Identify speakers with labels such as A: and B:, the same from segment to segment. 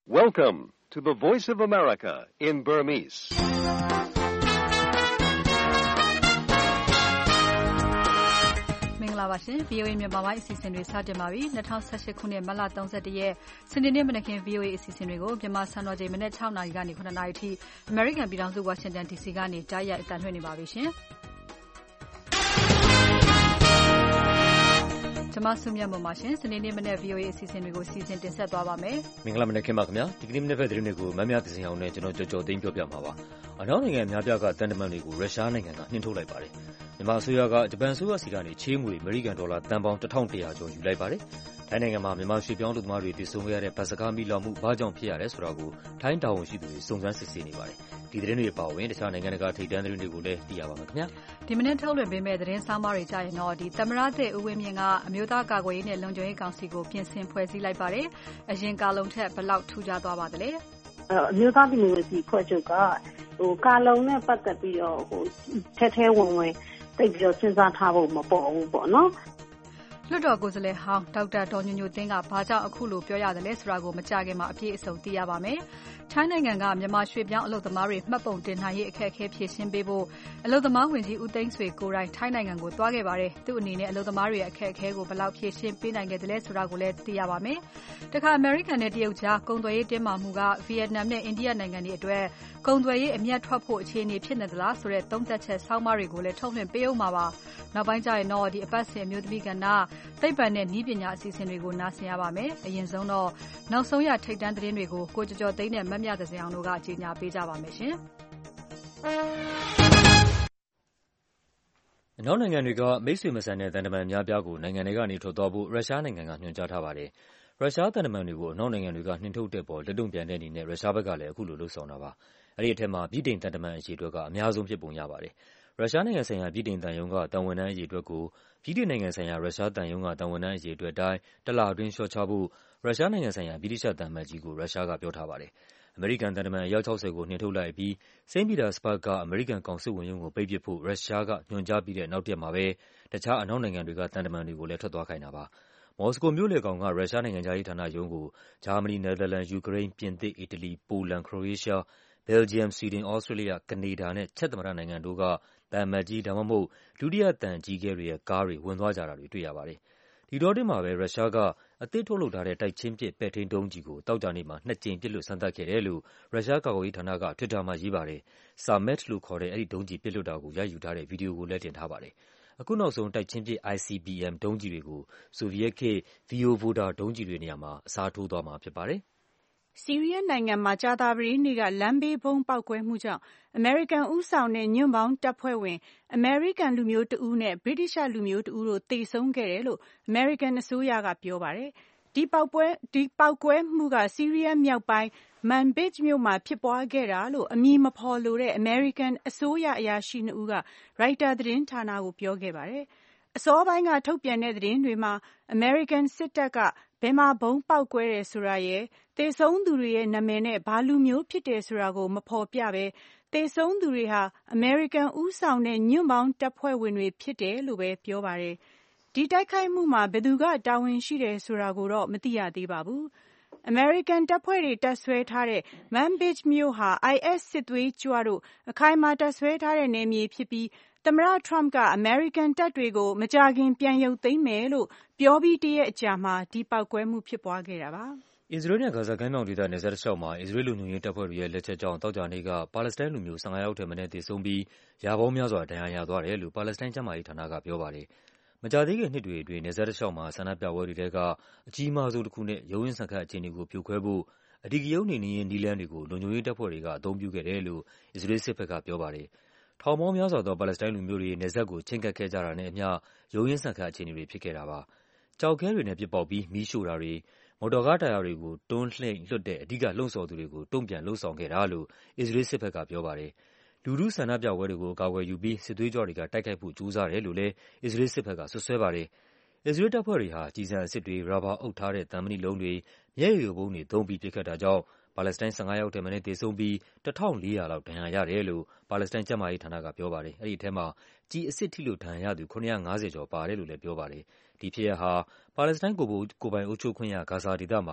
A: Welcome to the Voice of America in Burmese.
B: ။မင်္ဂလာပါရှင် VOA မြန်မာပိုင်းအစီအစဉ်တွေစတင်ပါပြီ။2018ခုနှစ်မတ်လ31ရက်စနေနေ့မနက်ခင်း VOA အစီအစဉ်တွေကိုမြန်မာစံတော်ချိန်မနက်6နာရီကနေ9နာရီထိအမေရိကန်ပြည်ထောင်စု Washington DC ကနေကြားရိုက်အသံလွှင့်နေပါပြီရှင်။ကျွန်မဆုမြတ်မွန်ပါရှင်စနေနေ့မနေ့ VOA အစီအစဉ်တွေကိုစီစဉ်တင်ဆက်သွားပါမယ်
C: မင်္ဂလာမနက်ခင်းပါခင်ဗျာဒီကနေ့မနေ့ဖက်သတင်းတွေကိုမမြသစင်အောင်နဲ့ကျွန်တော်ကြော်သိမ်းပြောပြမှာပါအနောက်နိုင်ငံအများပြားကတန်တမန်တွေကိုရုရှားနိုင်ငံကနှင်ထုတ်လိုက်ပါတယ်မြန်မာအစိုးရကဂျပန်အစိုးရစီကနေချေးငွေအမေရိကန်ဒေါ်လာတန်ပေါင်း1100ကျော်ယူလိုက်ပါတယ်ထိုင်းနိုင်ငံမှာမြန်မာရွှေပြောင်းလူသမားတွေတည်ဆုံခဲ့ရတဲ့ဗတ်စကားမီလောင်မှုဘာကြောင့်ဖြစ်ရတယ်ဆိုတာကိုထိုင်းတာဝန်ရှိသူတွေစုံစမ်းစစ်ဆေးနေပါတယ်ဒီသတင်းတွေပါဝင်တခြားနိုင်ငံတကာထိပ်တန်းသတင်းတွေကိုလည်းသိရပါမယ်ခင်ဗျာ
B: ဒီမနေ့ထုတ်လွှင့်ပေးမယ့်သတင်းစာမားတွေကြားရင်တော့ဒီသမရသစ်ဦးဝင်းမြင့်ကအမျိုးသားကာကွယ်ရေးနဲ့လုံခြုံရေးကောင်စီကိုပြင်ဆင်ဖွဲ့စည်းလိုက်ပါတယ်အရင်ကာလုံထက်ဘယ်လောက်ထူးခြားသွားပါသလဲ
D: အမျိုးသားဒီမိုကရေစီဖွဲ့ချုပ်ကကာလုံနဲ့ပတ်သက်ပြီးတော့ထဲဝင်တိတ်ပြီးတော့စဉ်းစားထားဖို့မပေါ်ဘူးပေါ့နော်
B: လွှတ်တော်ကိုယ်စားလှယ်ဟောင်းဒေါက်တာဒေါ်ညိုညိုသိန်းကဘာကြောင့်အခုလိုပြောရတယ်လဲဆိုတာကိုမကြခင်မှာအပြည့်အစုံသိရပါမယ်။ထိုင်းနိုင်ငံကမြန်မာရွှေပြောင်းအလုပ်သမားတွေမှတ်ပုံတင်နိုင်ရေးအခက်အခဲဖြေရှင်းပေးဖို့အလုပ်သမားဝင်ကြီးဦးသိန်းဆွေကိုယ်တိုင်ထိုင်းနိုင်ငံကိုသွားခဲ့ပါတယ်။သူ့အနေနဲ့အလုပ်သမားတွေရဲ့အခက်အခဲကိုဘယ်လောက်ဖြေရှင်းပေးနိုင်ခဲ့သလဲဆိုတာကိုလည်းသိရပါမယ်။တခါအမေရိကန်နဲ့တရုတ်ကြားကုန်သွယ်ရေးတင်းမာမှုကဗီယက်နမ်နဲ့အိန္ဒိယနိုင်ငံတွေအတွက်ကုန်သွယ်ရေးအမြတ်ထွက်ဖို့အခြေအနေဖြစ်နေသလားဆိုတဲ့သုံးသပ်ချက်ဆောင်းပါးတွေကိုလည်းထုတ်လွှင့်ပေးအောင်ပါပါ။နောက်ပိုင်းကျရင်တော့ဒီအပတ်စဉ်အမျိုးသမီးကဏ္ဍသိပ္ပံနဲ့နည်းပညာအစီအစဉ်တွေကိုနားဆင်ရပါမယ်။အရင်ဆုံးတော့နောက်ဆုံးရထိပ်တန်းသတင်းတွေကိုကိုကျော်သိန်းနဲ့မမြသစင်အောင်တို့ကကြေညာပေးကြပါမယ်ရှင်
C: ။အနောက်နိုင်ငံတွေကမိတ်ဆွေမဆန်တဲ့တန်တမန်များပြားကိုနိုင်ငံတွေကနေထွက်သွားဖို့ရုရှားနိုင်ငံကညွှန်ကြားထားပါတယ်။ရုရှားတန်တမန်တွေကိုအနောက်နိုင်ငံတွေကနှင်ထုတ်တဲ့ပေါ်လက်တုံ့ပြန်တဲ့အနေနဲ့ရုရှားဘက်ကလည်းအခုလိုလုပ်ဆောင်တာပါ။အဲဒီအထက်မှာဗြိတိန်တန်တမန်အရေအတွက်ကအများဆုံးဖြစ်ပုံရပါတယ်။ရုရှားနိုင်ငံဆိုင်ရာဗြိတိန်တန်ယုံကတန်ဝန်ထမ်းအရေအတွက်ကိုဗြိတိန်နိုင်ငံဆိုင်ရာရုရှားတန်ယုံကတန်ဝန်ထမ်းအရေအတွက်တိုင်းတစ်လအတွင်းလျှော့ချဖို့ရုရှားနိုင်ငံဆိုင်ရာဗြိတိသျှတန်မတ်ကြီးကိုရုရှားကပြောထားပါတယ်။အမေရိကန်တန်တမန်အယောက်60ကိုနှင်ထုတ်လိုက်ပြီးစိန့်ပီတာစဘတ်ကအမေရိကန်ကောင်စစ်ဝန်ရုံးကိုပိတ်ပစ်ဖို့ရုရှားကညွှန်ကြားပြီးတဲ့နောက်တရက်မှာပဲတခြားအနောက်နိုင်ငံတွေကတန်တမန်တွေကိုလည်းထွက်သွားခိုင်းတာပါ။မော်စကိုမြို့လယ်ကောင်ကရုရှားနိုင်ငံခြားရေးဌာနရုံးကိုဂျာမနီ၊နယ်သာလန်၊ယူကရိန်း၊ပြင်သစ်၊အီတလီ၊ပိုလန်၊ခရိုအေးရှား၊ဘယ်လ်ဂျီယမ်၊ဆွီဒင်၊သြစတြေးလျ၊ကနေဒါနဲ့ချက်သမ္မတနိုင်ငံတို့ကသံအမတ်ကြီးဒါမှမဟုတ်ဒုတိယသံအကြီးအကဲတွေရဲ့ကားတွေဝင်သွားကြတာတွေတွေ့ရပါတယ်။ဒီတောအတွင်းမှာပဲရုရှားကအသစ်ထုတ်လုပ်ထားတဲ့တိုက်ချင်းပစ်ပဲ့ထိန်းဒုံးကျည်ကိုသောကြာနေ့မှာ2ကြိမ်ပစ်လွှတ်စမ်းသပ်ခဲ့တယ်လို့ရုရှားကာကွယ်ရေးဌာနက Twitter မှာရေးပါတယ်။ Samet လို့ခေါ်တဲ့အဲဒီဒုံးကျည်ပစ်လွှတ်တာကိုရိုက်ယူထားတဲ့ဗီဒီယိုကိုလည်းတင်ထားပါတယ်။အခုနောက်ဆုံးတိုက်ချင်းပစ် ICBM ဒုံးကျည်တွေကိုဆိုဗီယက်ခေတ် Voyvoda ဒုံးကျည်တွေနေရာမှာအစားထိုးသွားမှာဖြစ်ပါတယ်။
E: ဆီးရီးယားနိုင်ငံမှာကြာသပတေးနေ့ကလမ်းဘေးဗုံးပေါက်ကွဲမှုကြောင့်အမေရိကန်ဦးဆောင်တဲ့ညွန့်ပေါင်းတပ်ဖွဲ့ဝင်အမေရိကန်လူမျိုးတဦးနဲ့ဗြိတိသျှလူမျိုးတဦးတို့သေဆုံးခဲ့တယ်လို့အမေရိကန်အစိုးရကပြောပါတယ်။ဒီပေါက်ကွဲမှုကဆီးရီးယားမြောက်ပိုင်းManbij မြို့မှာဖြစ်ပွားခဲ့တာလို့အမည်မဖော်လိုတဲ့အမေရိကန်အစိုးရအရာရှိ2ဦးကရိုက်တာသတင်းဌာနကိုပြောခဲ့ပါတယ်။အစောပိုင်းကထုတ်ပြန်တဲ့သတင်းတွေမှာအမေရိကန်စစ်တပ်ကဘယ်မှာဗုံးပေါက်ကွဲတယ်ဆိုတာရယ်သေဆုံးသူတွေရဲ့နာမည်နဲ့ဘာလူမျိုးဖြစ်တယ်ဆိုတာကိုမဖော်ပြဘဲသေဆုံးသူတွေဟာအမေရိကန်ဦးဆောင်တဲ့ညွန့်ပေါင်းတပ်ဖွဲ့ဝင်တွေဖြစ်တယ်လို့ပဲပြောပါတယ်။ဒီတိုက်ခိုက်မှုမှာဘယ်သူကတာဝန်ရှိတယ်ဆိုတာကိုတော့မသိရသေးပါဘူး။အမေရိကန်တပ်ဖွဲ့တွေတပ်ဆွဲထားတဲ့ Manbij မြို့ဟာ IS စစ်သွေးကြွတို့အခိုင်အမာတပ်ဆွဲထားတဲ့နယ်မြေဖြစ်ပြီးသမ္မတ Trump ကအမေရိကန်တပ်တွေကိုမကြာခင်ပြန်ရုပ်သိမ်းမယ်လို့ပြောပြီးတရက်အကြာမှာဒီပေါက်ကွဲမှုဖြစ်ပွားခဲ့တာပါ
C: ။အစ္စရေးနဲ့ဂါဇာကမ်းမြောင်ဒေသနယ်စပ်တလျှောက်မှာအစ္စရေးလုံခြုံရေးတပ်ဖွဲ့တွေရဲ့လက်ချက်ကြောင့်သောကြာနေ့ကပါလက်စတိုင်းလူမျိုး15ယောက်ထက်မနည်းသေဆုံးပြီးရာပေါင်းများစွာဒဏ်ရာရသွားတယ်လို့ပါလက်စတိုင်းကျန်းမာရေးဌာနကပြောပါတယ်။မကြာသေးခင်နှစ်တွေအတွင်းနယ်စပ်တလျှောက်မှာဆန္ဒပြပွဲတွေထဲကအကြီးမားဆုံးတစ်ခုနဲ့ရုန်းရင်းဆန်ခတ်အခြေအနေကိုဖြိုခွဲဖို့အဓိကရုဏ်းနှိမ်နင်းရေးနည်းလမ်းတွေကိုလုံခြုံရေးတပ်ဖွဲ့တွေကအသုံးပြုခဲ့တယ်လို့အစ္စရေးစစ်ဘက်ကပြောပါတယ်။ထောင်ပေါင်းများစွာသောပါလက်စတိုင်းလူမျိုးတွေနယ်စပ်ကိုချဉ်းကပ်ခဲ့ကြတာနဲ့အမျှရုန်းရင်းဆန်ခတ်အခြေအနေတွေဖြစ်ခဲ့တာပါ။ကျောက်ခဲတွေနဲ့ပစ်ပေါက်ပြီးမီးရှို့တာတွေမော်တော်ကားတာယာတွေကိုတွန်းလှိမ့်လွှတ်တဲ့အဓိကလှုံ့ဆော်သူတွေကိုတုံ့ပြန်လုပ်ဆောင်ခဲ့တာလို့အစ္စရေးစစ်ဘက်ကပြောပါတယ်။လူထုဆန္ဒပြပွဲတွေကိုအကာအကွယ်ယူပြီးစစ်သွေးကြွတွေကတိုက်ခိုက်ဖို့ကြိုးစားတယ်လို့လည်းအစ္စရေးစစ်ဘက်ကစွပ်စွဲပါတယ်။အစ္စရေးတပ်ဖွဲ့တွေဟာကျည်ဆံအစစ်တွေ၊ရာဘာအုပ်ထားတဲ့သံမဏိလုံးတွေ၊မျက်ရည်ယိုဗုံးတွေသုံးပြီးပစ်ခတ်တာကြောင့်ပါလက်စတိုင်း15ယောက်ထက်မနည်းသေဆုံးပြီး1400လောက်ဒဏ်ရာရတယ်လို့ပါလက်စတိုင်းကျန်းမာရေးဌာနကပြောပါတယ်။အဲဒီထဲမှာကျည်အစစ်ထိလို့ဒဏ်ရာရသူ750ကျော်ပါတယ်လို့လည်းပြောပါတယ်။ဒီဖြစ်ရပ်ဟာပါလက်စတိုင်းကိုယ်ပိုင်အုပ်ချုပ်ခွင့်ရဂါဇာဒေသမှာပြ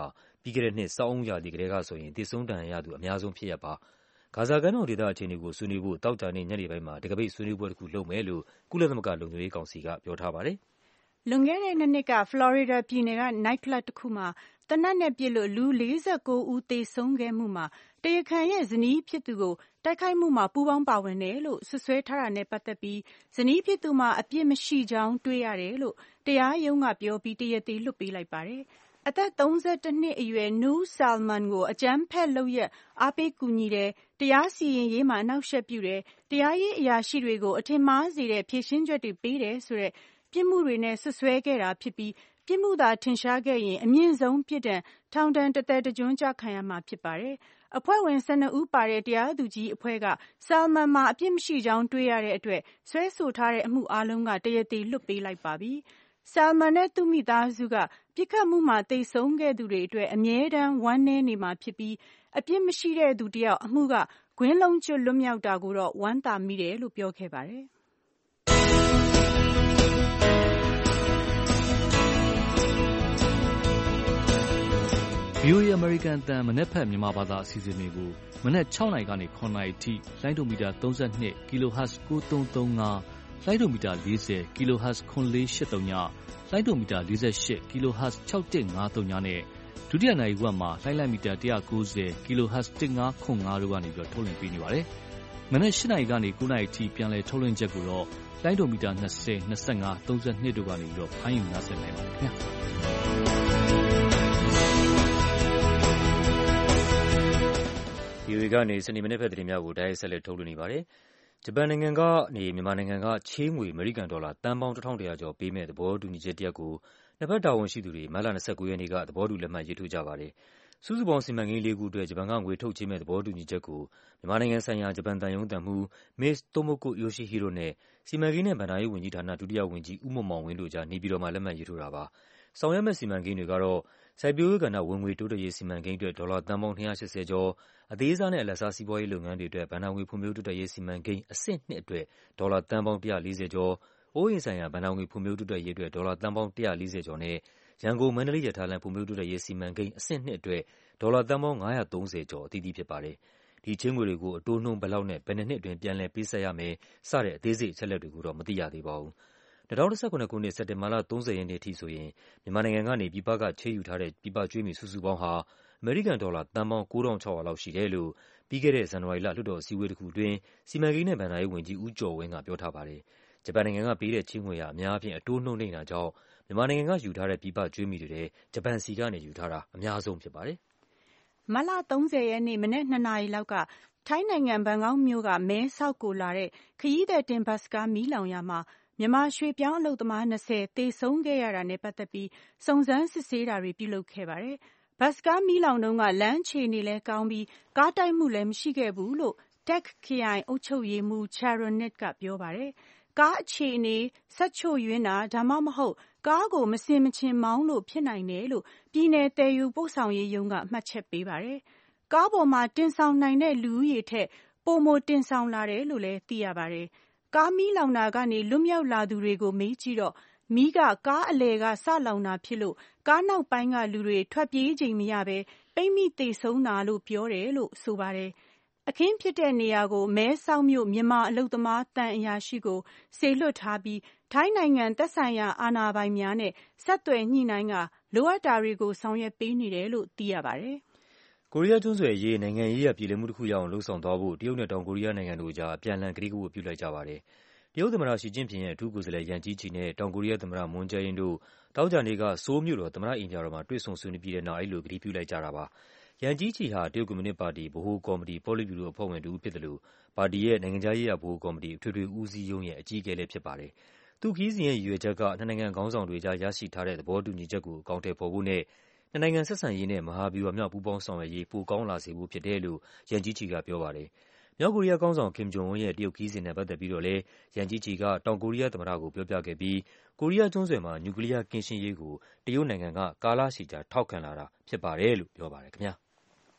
C: ပြီးခဲ့တဲ့နှစ်ဆောင်းဦးရာသီကတည်းကဆိုရင်သေဆုံးဒဏ်ရာရသူအများဆုံးဖြစ်ရပ်ပါ။ဂါဇာကမ်းမြောင်ဒေသအခြေအနေကိုဆွေးနွေးဖို့သောကြာနေ့ညနေပိုင်းမှာတကပိတ်ဆွေးနွေးပွဲတစ်ခုလုပ်မယ်လို့ကုလသမဂ္ဂလုံခြုံရေးကောင်စီကပြောထားပါတယ်
E: ။လွန်ခဲ့တဲ့နှစ်ကဖလော်ရီဒါပြည်နယ်က Night Club တစ်ခုမှာသေနတ်နဲ့ပစ်လို့လူ49ဦးသေဆုံးခဲ့မှုမှာတရားခံရဲ့ဇနီးဖြစ်သူကိုတိုက်ခိုက်မှုမှာပူးပေါင်းပါဝင်တယ်လို့စွပ်စွဲထားတာနဲ့ပတ်သက်ပြီးဇနီးဖြစ်သူမှာအပြစ်မရှိကြောင်းတွေ့ရတယ်လို့တရားရုံးကပြောပြီးတရားသေလွှတ်ပေးလိုက်ပါတယ်။အသက်32နှစ်အရွယ် Noor Salman ကိုအကြမ်းဖက်လုပ်ရပ်အားပေးကူညီတယ်၊တရားစီရင်ရေးမှာအနှောင့်အယှက်ပြုတယ်၊တရားရေးအရာရှိတွေကိုအထင်မှားစေတဲ့ဖြေရှင်းချက်တွေပေးတယ်ဆိုတဲ့ပြစ်မှုတွေနဲ့စွပ်စွဲခဲ့တာဖြစ်ပြီးပြစ်မှုသာထင်ရှားခဲ့ရင်အမြင့်ဆုံးပြစ်ဒဏ်ထောင်ဒဏ်တစ်သက်တစ်ကျွန်းကျခံရမှာဖြစ်ပါတယ်။အဖွဲ့ဝင်12ဦးပါတဲ့တရားသူကြီးအဖွဲ့က Salman မှာအပြစ်မရှိကြောင်းတွေ့ရတဲ့အတွက်စွဲဆိုထားတဲ့အမှုအားလုံးကတရားသေလွှတ်ပေးလိုက်ပါပြီ။ Salman နဲ့သူ့မိသားစုကပြစ်ခတ်မှုမှာသေဆုံးခဲ့သူတွေအတွက်အမြဲတမ်းဝမ်းနည်းနေမှာဖြစ်ပြီးအပြစ်မရှိတဲ့သူတစ်ယောက်အမှုကဂွင်းလုံးကျွတ်လွတ်မြောက်တာကိုတော့ဝမ်းသာမိတယ်လို့ပြောခဲ့ပါတယ်။
F: VOA American အသံမနက်ဖြန်မြန်မာဘာသာအစီအစဉ်တွေကိုမနက်6နာရီကနေ9နာရီထိလိုင်းဒိုမီတာ32 kHz 9335လိုင်းဒိုမီတာ40 kHz 9483ညလိုင်းဒိုမီတာ48 kHz 6153ညနဲ့ဒုတိယနာရီဝက်မှာလိုင်းမီတာ190 kHz 1505တို့ကနေထုတ်လွှင့်ပေးနေပါတယ်။မနက်8နာရီကနေ9နာရီထိပြန်လည်ထုတ်လွှင့်ချက်ကိုတော့လိုင်းဒိုမီတာ20 25 32တို့ကနေဖမ်းယူနားဆင်နိုင်ပါတယ်ခင်ဗျာ။
C: VOA ကနေစနေမနေ့ဖက်သတင်းများကိုတိုက်ရိုက်ဆက်လက်ထုတ်လွှင့်နေပါတယ်။ဂျပန်နိုင်ငံကနေမြန်မာနိုင်ငံကချေးငွေအမေရိကန်ဒေါ်လာတန်ပေါင်း1100ကျော်ပေးမဲ့သဘောတူညီချက်တစ်ရပ်ကိုနှစ်ဖက်တာဝန်ရှိသူတွေမတ်လ29ရက်နေ့ကသဘောတူလက်မှတ်ရေးထိုးကြပါတယ်။စုစုပေါင်းစီမံကိန်း၄ခုအတွက်ဂျပန်ကငွေထုတ်ချေးမဲ့သဘောတူညီချက်ကိုမြန်မာနိုင်ငံဆိုင်ရာဂျပန်သံရုံးသံမှူး Ms. Tomoko Yoshihiro နဲ့စီမံကိန်းနဲ့ဘဏ္ဍာရေးဝန်ကြီးဌာနဒုတိယဝန်ကြီးဦးမောင်မောင်ဝင်းတို့ကြားနေပြည်တော်မှာလက်မှတ်ရေးထိုးတာပါ။ဆောင်ရွက်မဲ့စီမံကိန်းတွေကတော့စိုက်ပျိုးရေးကဏ္ဍဝင်ငွေတိုးတက်ရေးစီမံကိန်းအတွက်ဒေါ်လာတန်ပေါင်း280ကျော်အသေးစားနဲ့အလတ်စားစီးပွားရေးလုပ်ငန်းတွေအတွက်ဘဏ္ဍာငွေဖွံ့ဖြိုးတိုးတက်ရေးစီမံကိန်းအဆင့်2အတွက်ဒေါ်လာတန်ပေါင်း140ကျော်အိုးအိမ်ဆိုင်ရာဘဏ္ဍာငွေဖွံ့ဖြိုးတိုးတက်ရေးအတွက်ဒေါ်လာတန်ပေါင်း140ကျော်နဲ့ရန်ကုန်မန္တလေးရထားလမ်းဖွံ့ဖြိုးတိုးတက်ရေးစီမံကိန်းအဆင့်2အတွက်ဒေါ်လာတန်ပေါင်း930ကျော်အသီးသီးဖြစ်ပါတယ်။ဒီချေးငွေတွေကိုအတိုးနှုန်းဘယ်လောက်နဲ့ဘယ်နှစ်အတွင်းပြန်လည်ပေးဆပ်ရမယ်စတဲ့အသေးစိတ်အချက်အလက်တွေကိုတော့မသိရသေးပါဘူး။2019ခုနှစ်စက်တင်ဘာလ30ရက်နေ့ထိဆိုရင်မြန်မာနိုင်ငံကနေပြည်ပကချေးယူထားတဲ့ပြည်ပကြွေးမြီစုစုပေါင်းဟာအမေရိကန်ဒေါ်လာတန်ပေါင်း9600လောက်ရှိတယ်လို့ပြီးခဲ့တဲ့ဇန်နဝါရီလလွှတ်တော်အစည်းအဝေးတစ်ခုအတွင်းစီမံကိန်းနဲ့ဘဏ္ဍာရေးဝန်ကြီးဦးကျော်ဝင်းကပြောထားပါတယ်။ဂျပန်နိုင်ငံကပေးတဲ့ချေးငွေဟာအများအပြားအတိုးနှုန်းနေတာကြောင့်မြန်မာနိုင်ငံကယူထားတဲ့ပြည်ပကြွေးမြီတွေဂျပန်စီကနေယူထားတာအများဆုံးဖြစ်ပါတယ်
E: ။မတ်လ30ရက်နေ့မနက်2နာရီလောက်ကထိုင်းနိုင်ငံဘန်ကောက်မြို့ကမဲဆောက်ကိုလာတဲ့ခရီးသည်တင်ဘတ်စ်ကားမီးလောင်ရာမှာမြန်မာရွှေ့ပြောင်းအလုပ်သမား20သေဆုံးခဲ့ရတာနဲ့ပတ်သက်ပြီးစုံစမ်းစစ်ဆေးတာတွေပြုလုပ်ခဲ့ပါတယ်။ဘတ်စ်ကားမီးလောင်တုန်းကလမ်းအခြေအနေလည်းကောင်းပြီးကားတိုက်မှုလည်းမရှိခဲ့ဘူးလို့ Tak ခရိုင်အုပ်ချုပ်ရေးမှူး Charoenit ကပြောပါတယ်။ကားအခြေအနေစက်ချို့ယွင်းတာဒါမှမဟုတ်ကားကိုမဆင်မခြင်မောင်းလို့ဖြစ်နိုင်တယ်လို့ပြည်နယ်သယ်ယူပို့ဆောင်ရေးရုံးကမှတ်ချက်ပေးပါတယ်။ကားပေါ်မှာတင်ဆောင်နိုင်တဲ့လူဦးရေထက်ပိုမိုတင်ဆောင်လာတယ်လို့လည်းသိရပါတယ်။ကားမီးလောင်တာကနေလွတ်မြောက်လာသူတွေကိုမေးကြည့်တော့မီးကကားအလယ်ကစလောင်တာဖြစ်လို့ကားနောက်ပိုင်းကလူတွေထွက်ပြေးချိန်မရပဲပိတ်မိသေဆုံးတာလို့ပြောတယ်လို့ဆိုပါတယ်။အခင်းဖြစ်တဲ့နေရာကိုမဲဆောက်မြို့မြန်မာအလုပ်သမားသံအရာရှိကိုစေလွှတ်ထားပြီးထိုင်းနိုင်ငံသက်ဆိုင်ရာအာဏာပိုင်များနဲ့ဆက်သွယ်ညှိနှိုင်းကလိုအပ်တာတွေကိုဆောင်ရွက်ပေးနေတယ်လို့သိရပါတယ်
C: ။ကိုရီးယားကျွန်းဆွယ်အရေးနိုင်ငံရေးရပြည်လည်မှုတစ်ခုရအောင်လှုံ့ဆော်သွားဖို့တရုတ်နဲ့တောင်ကိုရီးယားနိုင်ငံတို့ကြားအပြန်အလှန်ကတိကဝတ်ပြုလိုက်ကြပါတယ်။တရုတ်သမ္မတရှီကျင့်ဖျင်ရဲ့အထူးကိုယ်စားလှယ်ယန်ကြီးချီနဲ့တောင်ကိုရီးယားသမ္မတမွန်းဂျယ်အင်းတို့သောကြာနေ့ကဆိုးလ်မြို့တော်သမ္မတအိမ်ပြာတော်မှာတွေ့ဆုံဆွေးနွေးပြီးတဲ့နောက်အဲဒီလိုကတိပြုလိုက်ကြတာပါ။ယန်ကြီးချီဟာတရုတ်ကွန်မြူနစ်ပါတီဗဟိုကော်မတီပေါလစ်ဗျူရိုအဖွဲ့ဝင်တစ်ဦးဖြစ်သလိုပါတီရဲ့နိုင်ငံခြားရေးရာဗဟိုကော်မတီအထွေထွေဦးစီးရုံးရဲ့အကြီးအကဲလည်းဖြစ်ပါတယ်။သူ့ခရီးစဉ်ရဲ့ရည်ရွယ်ချက်ကနှစ်နိုင်ငံခေါင်းဆောင်တွေကြားရရှိထားတဲ့သဘောတူညီချက်ကိုအကောင်အထည်ဖော်ဖို့နဲ့နှစ်နိုင်ငံဆက်ဆံရေးနဲ့မဟာဗျူဟာမြောက်ပူးပေါင်းဆောင်ရွက်ရေးပိုကောင်းလာစေဖို့ဖြစ်တယ်လို့ယန်ကြီးချီကပြောပါတယ်။မြောက်ကိုရီးယားခေါင်းဆောင်ကင်ဂျုံအွန်းရဲ့တရုတ်ခရီးစဉ်နဲ့ပတ်သက်ပြီးတော့လည်းယန်ကြီးချီကတောင်ကိုရီးယားသမ္မတကိုပြောပြခဲ့ပြီးကိုရီးယားကျွန်းဆွယ်မှာနျူကလီးယားကင်းရှင်းရေးကိုတရုတ်နိုင်ငံကကာလရှည်ကြာထောက်ခံလာတာဖြစ်ပါတယ်လို့ပြောပါတယ်ခင်ဗျာ။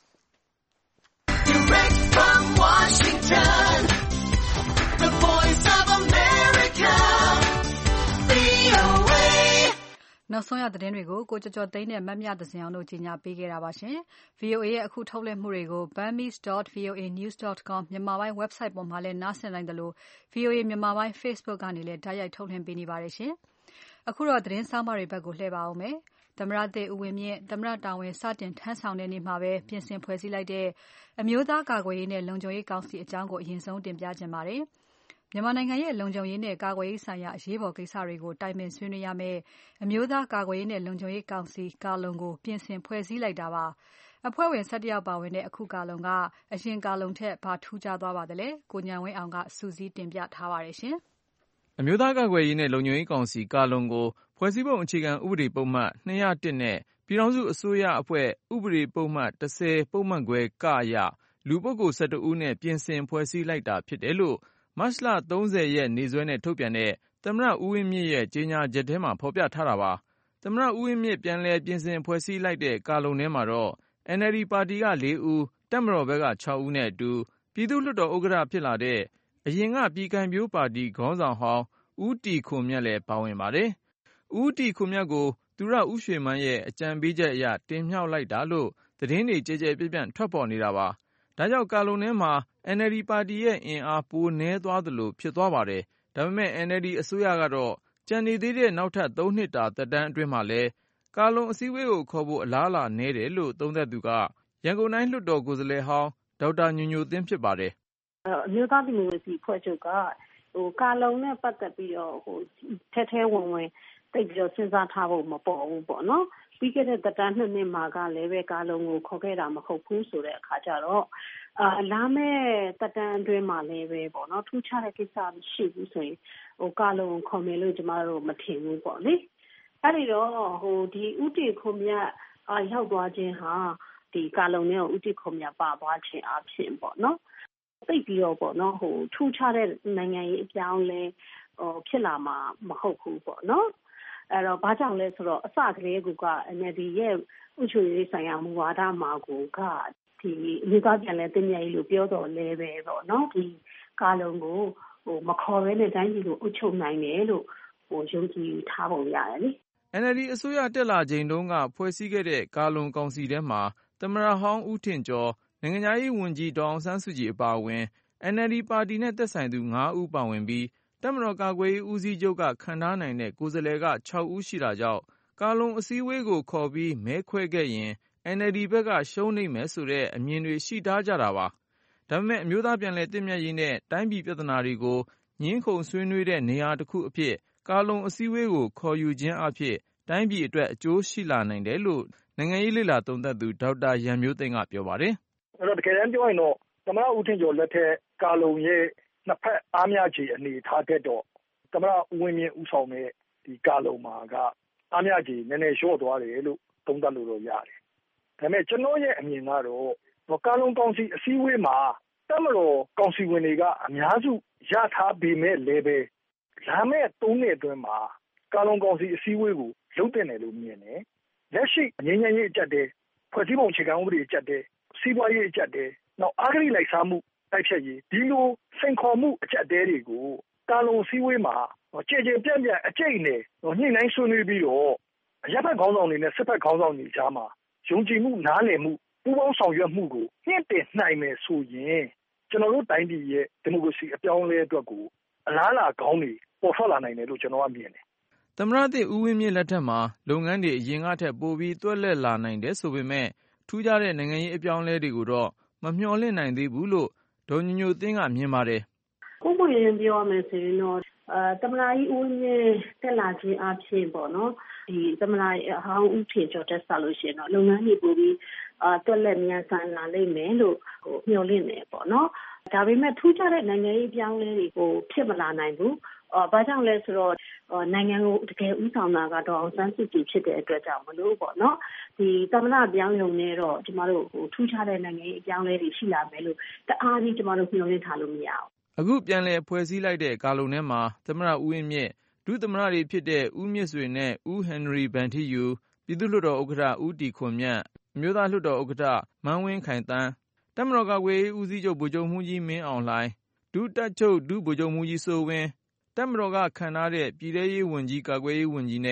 C: Direct from Washington, the voice of America, VOA
B: နောက်ဆုံးရသတင်းတွေကိုကိုကျော်ကျော်သိန်းနဲ့မမြသဇင်အောင်တို့ကြီးညာပေးခဲ့တာပါရှင်။ VOA ရဲ့အခုထုတ်လွှင့်မှုတွေကို burmese.voanews.com မြန်မာပိုင်း website ပေါ်မှာလည်းနားဆင်နိုင်တယ်လို့ VOA မြန်မာပိုင်း Facebook ကနေလည်းတိုက်ရိုက်ထုတ်လွှင့်ပေးနေပါတယ်ရှင်။အခုတော့သတင်းဆောင်မတွေဘက်ကိုလှည့်ပါအောင်မယ်။သမ္မတသစ်ဦးဝင်းမြင့်သမ္မတတာဝန်စတင်ထမ်းဆောင်တဲ့နေ့မှာပဲပြင်ဆင်ဖွဲ့စည်းလိုက်တဲ့အမျိုးသားကာကွယ်ရေးနဲ့လုံခြုံရေးကောင်စီအကြောင်းကိုအရင်ဆုံးတင်ပြချင်ပါတယ်။မြန်မာနိုင်ငံရဲ့လုံခြုံရေးနဲ့ကာကွယ်ရေးဆိုင်ရာအရေးပေါ်ကိစ္စတွေကိုတိုင်ပင်ဆွေးနွေးရမယ့်အမျိုးသားကာကွယ်ရေးနဲ့လုံခြုံရေးကောင်စီကာလုံကိုပြင်ဆင်ဖွဲ့စည်းလိုက်တာပါ။အဖွဲ့ဝင်17ယောက်ပါဝင်တဲ့အခုကာလုံကအရင်ကာလုံထက်ဘာထူးခြားသွားပါသလဲ။ကိုဉာဏ်ဝင်းအောင်ကစူးစီးတင်ပြထားပါတယ်ရှင်
G: ။အမျိုးသားကာကွယ်ရေးနဲ့လုံခြုံရေးကောင်စီကာလုံကိုဖွဲ့စည်းပုံအခြေခံဥပဒေပုံမှန်201နဲ့ပြည်ထောင်စုအစိုးရအဖွဲ့ဥပဒေပုံမှန်10ပုံမှန်ခွဲကအရလူပုဂ္ဂိုလ်12ဦးနဲ့ပြင်ဆင်ဖွဲ့စည်းလိုက်တာဖြစ်တယ်လို့မတ်လ30ရက်နေ့စွဲနဲ့ထုတ်ပြန်တဲ့သမ္မတဦးဝင်းမြင့်ရဲ့ကြေညာချက်ထဲမှာဖော်ပြထားတာပါ။သမ္မတဦးဝင်းမြင့်ပြန်လည်ပြင်ဆင်ဖွဲ့စည်းလိုက်တဲ့ကာလုံထဲမှာတော့ NLD ပါတီက4ဦးတပ်မတော်ဘက်က6ဦးနဲ့အတူပြည်သူ့လွှတ်တော်ဥက္ကဋ္ဌဖြစ်လာတဲ့အရင်ကပြည်ခိုင်ဖြိုးပါတီခေါင်းဆောင်ဟောင်းဦးတီခွန်မြတ်လည်းပါဝင်ပါတယ်။ဦးတီခွန်မြတ်ကိုသူရဦးရွှေမန်းရဲ့အကြံပေးချက်အရတင်မြှောက်လိုက်တာလို့သတင်းတွေကြဲကြဲပြန့်ပြန့်ထွက်ပေါ်နေတာပါ။ဒါကြောင့်ကာလုံထဲမှာ NLD ပါတီရဲ့အင်အားပိုနည်းသွားသလိုဖြစ်သွားပါတယ်။ဒါပေမဲ့ NLD အစိုးရကတော့ကြံနေသေးတဲ့နောက်ထပ်3နှစ်တာသက်တမ်းအတွင်းမှာလည်းကာလုံအစည်းအဝေးကိုခေါ်ဖို့အလားအလာနည်းတယ်လို့သုံးသပ်သူကရန်ကုန်တိုင်းလွှတ်တော်ကိုယ်စားလှယ်ဟောင်းဒေါက်တာညိုညိုသင်းဖြစ်ပါတယ်
D: ။အမျိုးသားဒီမိုကရေစီအဖွဲ့ချုပ်ကကာလုံနဲ့ပတ်သက်ပြီးတော့ထဲဝင်တိတ်ပြီးတော့စဉ်းစားထားဖို့မပေါ်ဘူးပေါ့နော်။ပြီးခဲ့တဲ့သက်တမ်း2နှစ်မှာကလည်းပဲကာလုံကိုခေါ်ခဲ့တာမဟုတ်ဘူးဆိုတဲ့အခါကျတော့လာမယ့်သက်တမ်းအတွင်းမှာလည်းပဲပေါ့နော်ထူးခြားတဲ့ကိစ္စမရှိဘူးဆိုရင်ကာလုံခေါ်မယ်လို့ကျမတို့မထင်ဘူးပေါ့လေအဲ့ဒီတော့ဒီဥတီခွန်မြတ်ရောက်သွားခြင်းဟာဒီကာလုံနဲ့ဥတီခွန်မြတ်ပါသွားခြင်းအဖြစ်ပေါ့နော်သိပြီးတော့ပေါ့နော်ထူးခြားတဲ့နိုင်ငံရေးအပြောင်းလဲဖြစ်လာမှာမဟုတ်ဘူးပေါ့နော်အဲ့တော့ဘာကြောင့်လဲဆိုတော့အစကလေးက NLD ရဲ့ဥချွေရေးဆိုင်ရာမူဝါဒမှာကိုကဒီလူသားပြန်လဲတင်မြရေးလို့ပြောတော့လဲပဲပေါ့နော်ဒီကာလုံကိုမခေါ်ဘဲနဲ့တိုင်းပြည်ကိုအုပ်ချုပ်နိုင်တယ်လို့ယုံကြည်ထားပုံရတယ်လေ
G: NLD အစိုးရတက်လာချိန်တုန်းကဖွဲ့စည်းခဲ့တဲ့ကာလုံကောင်စီထဲမှာသမ္မတဟောင်းဦးထင်ကျော်နိုင်ငံခြားရေးဝန်ကြီးဒေါ်အောင်ဆန်းစုကြည်အပါအဝင် NLD ပါတီနဲ့သက်ဆိုင်သူ9ဦးပါဝင်ပြီးတပ်မတော်ကာကွယ်ရေးဦးစီးချုပ်ကခန့်ထားနိုင်တဲ့ကိုယ်စားလှယ်က6ဦးရှိတာကြောင့်ကာလုံအစည်းအဝေးကိုခေါ်ပြီးမဲခွဲခဲ့ရင် NLD ဘက်ကရှုံးနိမ့်မယ်ဆိုတဲ့အမြင်တွေရှိထားကြတာပါ။ဒါပေမဲ့အမျိုးသားပြန်လည်သင့်မြတ်ရေးနဲ့တိုင်းပြည်ပြဿနာတွေကိုငြင်းခုန်ဆွေးနွေးတဲ့နေရာတစ်ခုအဖြစ်ကာလုံအစည်းအဝေးကိုခေါ်ယူခြင်းအဖြစ်တိုင်းပြည်အတွက်အကျိုးရှိလာနိုင်တယ်လို့နိုင်ငံရေးလေ့လာသုံးသပ်သူဒေါက်တာရန်မျိုးသိန်းကပြောပါတယ်
H: ။အဲ့တော့တကယ်တမ်းပြောရင်တော့သမ္မတဦးထင်ကျော်လက်ထက်ကာလုံရဲ့နှစ်ဖက်အားများခြေအနေထားတဲ့တော့သမ္မတဦးဝင်းမြင့်ဦးဆောင်တဲ့ဒီကာလုံမှာကအားများခြေနည်းနည်းလျှော့သွားတယ်လို့သုံးသပ်လို့တော့ရတယ်။ဒါပေမဲ့ကျွန်တော်ရဲ့အမြင်ကတော့ကာလုံကောင်စီအစည်းအဝေးမှာတပ်မတော်ကောင်စီဝင်တွေကအများစုရထားပေမဲ့လည်းပဲလာမယ့်3နှစ်အတွင်းမှာကာလုံကောင်စီအစည်းအဝေးကိုလုပ်တင်တယ်လို့မြင်တယ်။လက်ရှိငြိမ်းချမ်းရေးအကြပ်တဲ့ဖွဲ့စည်းပုံအခြေခံဥပဒေအကြပ်တဲ့စီးပွားရေးအကြပ်တဲ့နောက်အဂတိလိုက်စားမှုတိုက်ဖြတ်ရေးဒီလိုစိန်ခေါ်မှုအကြပ်တဲတွေကိုကာလုံအစည်းအဝေးမှာကြည်ကြည်ပြန့်ပြန့်အကျိတ်နဲ့ညှိနှိုင်းဆွေးနွေးပြီးတော့အရပ်ဘက်ခေါင်းဆောင်တွေနဲ့စစ်ဘက်ခေါင်းဆောင်တွေကြားမှာယုံကြည်မှုနားလည်မှုပူးပေါင်းဆောင်ရွက်မှုကိုမြင့်တင်နိုင်မယ်ဆိုရင်ကျွန်တော်တို့တိုင်းပြည်ရဲ့ဒီမိုကရေစီအပြောင်းအလဲအတွက်ကိုအလားအလာကောင်းတွေပေါ်ထွက်လာနိုင်တယ်လို့ကျွန်တော်ကမြင်တယ်
G: ။သမ္မတသစ်ဦးဝင်းမြင့်လက်ထက်မှာလုပ်ငန်းတွေအရင်ကထက်ပိုပြီးသွက်လက်လာနိုင်တယ်ဆိုပေမဲ့ထူးခြားတဲ့နိုင်ငံရေးအပြောင်းအလဲတွေကိုတော့မမျှော်လင့်နိုင်သေးဘူးလို့ဒေါ်ညိုညိုသင်းကမြင်ပါတယ်
D: ။ဥပမာရင်ပြောရမယ်ဆိုရင်တော့သမ္မတကြီးဦးဝင်းမြင့်တက်လာခြင်းအဖြစ်ပေါ့နော်ဒီသမ္မတဟောင်းဦးထင်ကျော်တက်လာလို့ရှိရင်တော့လုပ်ငန်းတွေပိုပြီးတွက်လက်မြန်ဆန်လာလိမ့်မယ်လို့မျှော်လင့်နေပေါ့နော်ဒါပေမဲ့ထူးခြားတဲ့နိုင်ငံရေးပြောင်းလဲတွေကိုဖြစ်မလာနိုင်ဘူးဘာကြောင့်လဲဆိုတော့နိုင်ငံကိုတကယ်ဦးဆောင်တာကတော့အောင်ဆန်းစုကြည်ဖြစ်တဲ့အတွက်ကြောင့်မလို့ပေါ့နော်ဒီသမ္မတပြောင်းရုံနဲ့တော့ကျမတို့ထူးခြားတဲ့နိုင်ငံရေးအပြောင်းလဲတွေရှိလာမယ်လို့တအားကြီးကျမတို့မျှော်လင့်ထားလို့မရဘူး
G: အခုပြန်လည်ဖွဲ့စည်းလိုက်တဲ့ကာလုံထဲမှာသမ္မတဦးဝင်းမြင့်ဒုသမ္မတတွေဖြစ်တဲ့ဦးမြင့်ဆွေနဲ့ဦးဟင်နရီဗန်ထီယူပြည်သူ့လွှတ်တော်ဥက္ကဋ္ဌဦးတီခွန်မြတ်အမျိုးသားလွှတ်တော်ဥက္ကဋ္ဌမန်းဝင်းခိုင်တန်းတပ်မတော်ကာကွယ်ရေးဦးစီးချုပ်ဗိုလ်ချုပ်မှူးကြီးမင်းအောင်လှိုင်ဒုတပ်ချုပ်ဒုဗိုလ်ချုပ်မှူးကြီးစိုးဝင်းတပ်မတော်ကခန့်ထားတဲ့ပြည်ထရေးဝန်ကြီးကာကွယ်ရေးဝန်ကြီးနဲ့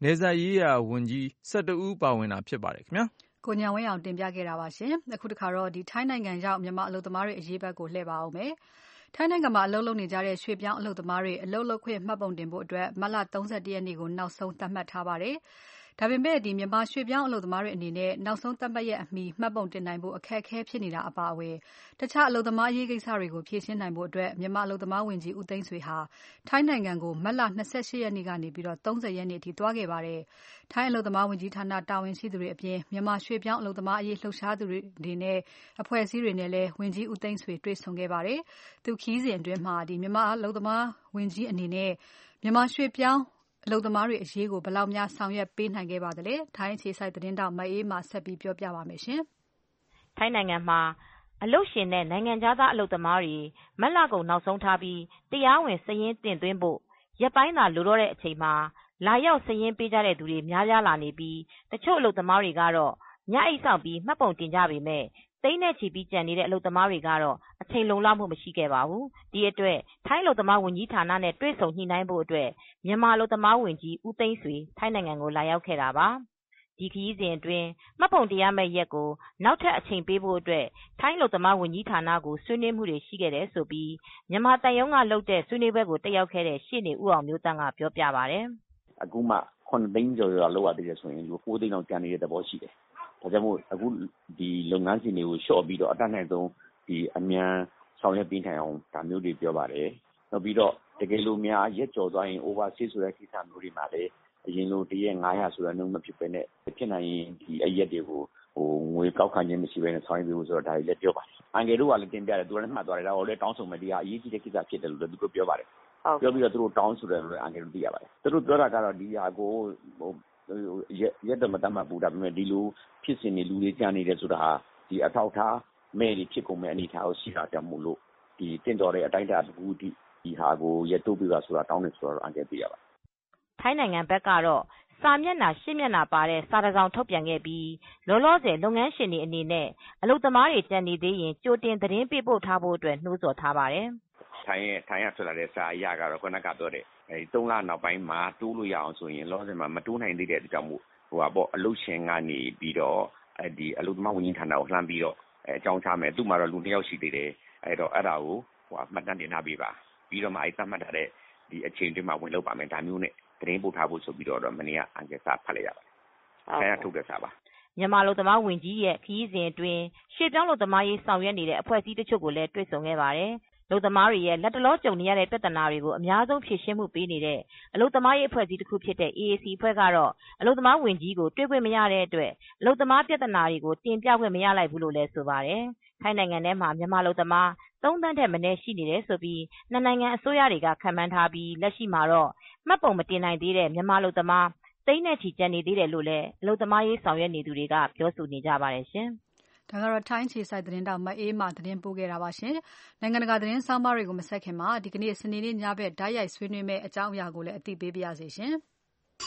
G: နယ်စပ်ရေးရာဝန်ကြီး12ဦးပါဝင်တာဖြစ်ပါတယ်ခင်ဗျာ
B: ကိုညံဝင်းအောင်တင်ပြခဲ့တာပါရှင်အခုတခါတော့ထိုင်းနိုင်ငံရောက်မြန်မာအလုပ်သမားတွေအရေးဘက်ကိုလှည့်ပါအောင်မယ်ထိုင်းနိုင်ငံမှာအလုပ်လုပ်နေကြတဲ့ရွှေ့ပြောင်းအလုပ်သမားတွေအလုပ်လုပ်ခွင့်မှတ်ပုံတင်ဖို့အတွက်မတ်လ31ရက်နေ့ကိုနောက်ဆုံးသတ်မှတ်ထားပါတယ်ဒါပေမဲ့မြန်မာရွှေ့ပြောင်းအလုပ်သမားတွေအနေနဲ့နောက်ဆုံးသတ်မှတ်ရက်အမီမှတ်ပုံတင်နိုင်ဖို့အခက်အခဲဖြစ်နေတာအပါအဝင်တခြားအလုပ်သမားရေးကိစ္စတွေကိုဖြေရှင်းနိုင်ဖို့အတွက်မြန်မာအလုပ်သမားဝန်ကြီးဦးသိန်းဆွေဟာထိုင်းနိုင်ငံကိုမတ်လ28ရက်နေ့ကနေပြီးတော့30ရက်နေ့အထိသွားခဲ့ပါတယ်။ထိုင်းအလုပ်သမားဝန်ကြီးဌာနတာဝန်ရှိသူတွေအပြင်မြန်မာရွှေ့ပြောင်းအလုပ်သမားအရေးလှုပ်ရှားသူတွေနဲ့အဖွဲ့အစည်းတွေနဲ့လည်းဝန်ကြီးဦးသိန်းဆွေတွေ့ဆုံခဲ့ပါတယ်။သူခီးစဉ်အတွင်းမှာမြန်မာအလုပ်သမားဝန်ကြီးအနေနဲ့မြန်မာရွှေ့ပြောင်းအလုပ်သမားတွေအရေးကိုဘယ်လောက်များဆောင်ရွက်ပေးနိုင်ခဲ့ပါသလဲထိုင်းအခြေစိုက်သတင်းတောက်မအေးမာဆက်ပြီးပြောပြပါမယ်ရှင်
I: ထိုင်းနိုင်ငံမှာအလုပ်ရှင်နဲ့နိုင်ငံခြားသားအလုပ်သမားတွေမတ်လကုန်နောက်ဆုံးထားပြီးတရားဝင်စာရင်းတင်သွင်းဖို့ရက်ပိုင်းသာလိုတော့တဲ့အချိန်မှာလာရောက်စာရင်းပေးကြတဲ့သူတွေများပြားလာနေပြီးတချို့အလုပ်သမားတွေကတော့ညအိတ်ဆောင်ပြီးမှတ်ပုံတင်ကြပေမဲ့သိန်းနဲ့ချီပြီးကြံနေတဲ့အလုပ်သမားတွေကတော့အချိန်လုံလောက်မှုမရှိခဲ့ပါဘူးဒီအတွက်ထိုင်းအလုပ်သမားဝန်ကြီးဌာနနဲ့တွေ့ဆုံညှိနှိုင်းဖို့အတွက်မြန်မာအလုပ်သမားဝန်ကြီးဦးသိန်းဆွေထိုင်းနိုင်ငံကိုလာရောက်ခဲ့တာပါဒီခရီးစဉ်အတွင်းမှတ်ပုံတင်ရမယ့်ရက်ကိုနောက်ထပ်အချိန်ပေးဖို့အတွက်ထိုင်းအလုပ်သမားဝန်ကြီးဌာနကိုဆွေးနွေးမှုတွေရှိခဲ့တယ်ဆိုပြီးမြန်မာတပ်ရုံးကလုပ်တဲ့ဆွေးနွေးပွဲကိုတက်ရောက်ခဲ့တဲ့ရှေ့နေဦးအောင်မျိုးတန်းကပြောပြပါတယ်
J: အခုမှ9သိန်းကျော်လောက်ရသေးတယ်ဆိုရင်9သိန်းလောက်ကျန်နေတဲ့သဘောရှိတယ်ဒါကြောင့်မို့အခုဒီလုပ်ငန်းစဉ်တွေကိုလျှော့ပြီးတော့အတတ်နိုင်ဆုံးဒီအမြန်ဆောင်ရွက်ပေးနိုင်အောင်ဒါမျိုးတွေပြောပါတယ်နောက်ပြီးတော့တကယ်လို့များရက်ကျော်သွားရင် overstay ဆိုတဲ့ကိစ္စမျိုးတွေမှာလည်းအရင်လိုတရက်900ဆိုတဲ့နှုန်းမဖြစ်ဘဲနဲ့ဖြစ်နိုင်ရင်ဒီအရက်တွေကိုငွေကောက်ခံခြင်းမရှိဘဲနဲ့ဆောင်ရွက်ပေးဖို့ဆိုတော့ဒါတွေလည်းပြောပါတယ်အန်ကယ်တို့ကလည်းတင်ပြတယ်သူလည်းမှတ်သွားတယ်ဒါကိုလည်းတောင်းဆိုမယ်ဒီဟာအရေးကြီးတဲ့ကိစ္စဖြစ်တယ်လို့လည်းသူတို့ပြောပါတယ်ပြောပြီးတော့သူတို့တောင်းဆိုတယ်လို့လည်းအန်ကယ်တို့သိရပါတယ်သူတို့ပြောတာကတော့ဒီဟာကိုရက်တော့မတတ်မှတ်ဘူးဒါပေမဲ့ဒီလိုဖြစ်စဉ်တွေလူတွေကြားနေတယ်ဆိုတာဟာဒီအထောက်ထားမဲ့တွေဖြစ်ကုန်မဲ့အနေထားကိုရှိတာကြောင့်မို့လို့ဒီတင့်တော်တဲ့အတိုင်းအတာတစ်ခုဒီဟာကိုရက်တိုးပြပါဆိုတာတောင်းနေဆိုတော့အန်ကယ်သိရပါတယ်
I: ထိုင်းနိုင်ငံဘက်ကတော့စာမျက်နှာ8မျက်နှာပါတဲ့စာတစောင်ထုတ်ပြန်ခဲ့ပြီးလောလောဆယ်လုပ်ငန်းရှင်တွေအနေနဲ့အလုပ်သမားတွေကြံနေသေးရင်ကြိုတင်သတင်းပေးပို့ထားဖို့အတွက်နှိုးဆော်ထားပါတယ်
J: ထိုင်းရထွက်လာတဲ့စာအရကတော့ခုနကပြောတဲ့3လနောက်ပိုင်းမှာတိုးလို့ရအောင်ဆိုရင်လောဆယ်မှာမတိုးနိုင်သေးတဲ့အကြောင်းမို့အလုပ်ရှင်ကနေပြီးတော့ဒီအလုပ်သမားဝန်ကြီးဌာနကိုလှမ်းပြီးတော့အကြောင်းချမယ်သူ့မှာတော့လူ2ယောက်ရှိသေးတယ်အဲ့ဒါကိုမှတ်တမ်းတင်ထားပေးပါပြီးတော့မှသတ်မှတ်ထားတဲ့ဒီအချိန်တွင်းမှာဝင်လုပ်ပါမယ်ဒါမျိုးနဲ့သတင်းပို့ထားဖို့ဆိုပြီးတော့မနေ့ကအန်ကယ်စာဖတ်လိုက်ရပါတယ်။ဆိုင်ရထုတ်တဲ့စာပါ
I: ။မြန်မာအလုပ်သမားဝန်ကြီးရဲ့ခရီးစဉ်အတွင်းရွှေ့ပြောင်းအလုပ်သမားရေးဆောင်ရွက်နေတဲ့အဖွဲ့အစည်းတချို့ကိုလည်းတွေ့ဆုံခဲ့ပါတယ်။အလုပ်သမားတွေရဲ့လက်တလောကြုံနေရတဲ့ပြဿနာတွေကိုအများဆုံးဖြေရှင်းမှုပေးနေတဲ့အလုပ်သမားရေးအဖွဲ့အစည်းတစ်ခုဖြစ်တဲ့ AAC အဖွဲ့ကတော့အလုပ်သမားဝန်ကြီးကိုတွေ့ခွင့်မရတဲ့အတွက်အလုပ်သမားပြဿနာတွေကိုတင်ပြခွင့်မရလိုက်ဘူးလို့လည်းဆိုပါတယ်။ထိုင်းနိုင်ငံထဲမှာမြန်မာအလုပ်သမား3သန်းထက်မနည်းရှိနေတယ်ဆိုပြီးနှစ်နိုင်ငံအစိုးရတွေကခန့်မှန်းထားပြီးလက်ရှိမှာတော့မှတ်ပုံမတင်နိုင်သေးတဲ့မြန်မာအလုပ်သမားသိန်းနဲ့ချီကျန်နေသေးတယ်လို့လည်းအလုပ်သမားရေးဆောင်ရွက်နေသူတွေကပြောဆိုနေကြပါတယ်ရှင်
B: ။ဒါကတော့ထိုင်းခြေဆိုင်သတင်းတောက်မအေးမှသတင်းပို့ခဲ့တာပါရှင်။နိုင်ငံတကာသတင်းဆောင်မတွေကိုမဆက်ခင်မှာဒီကနေ့စနေနေ့ညဘက်ဓာတ်ရိုက်ဆွေးနွေးမဲ့အကြောင်းအရာကိုလည်းအသိပေးပါရစေရှင်။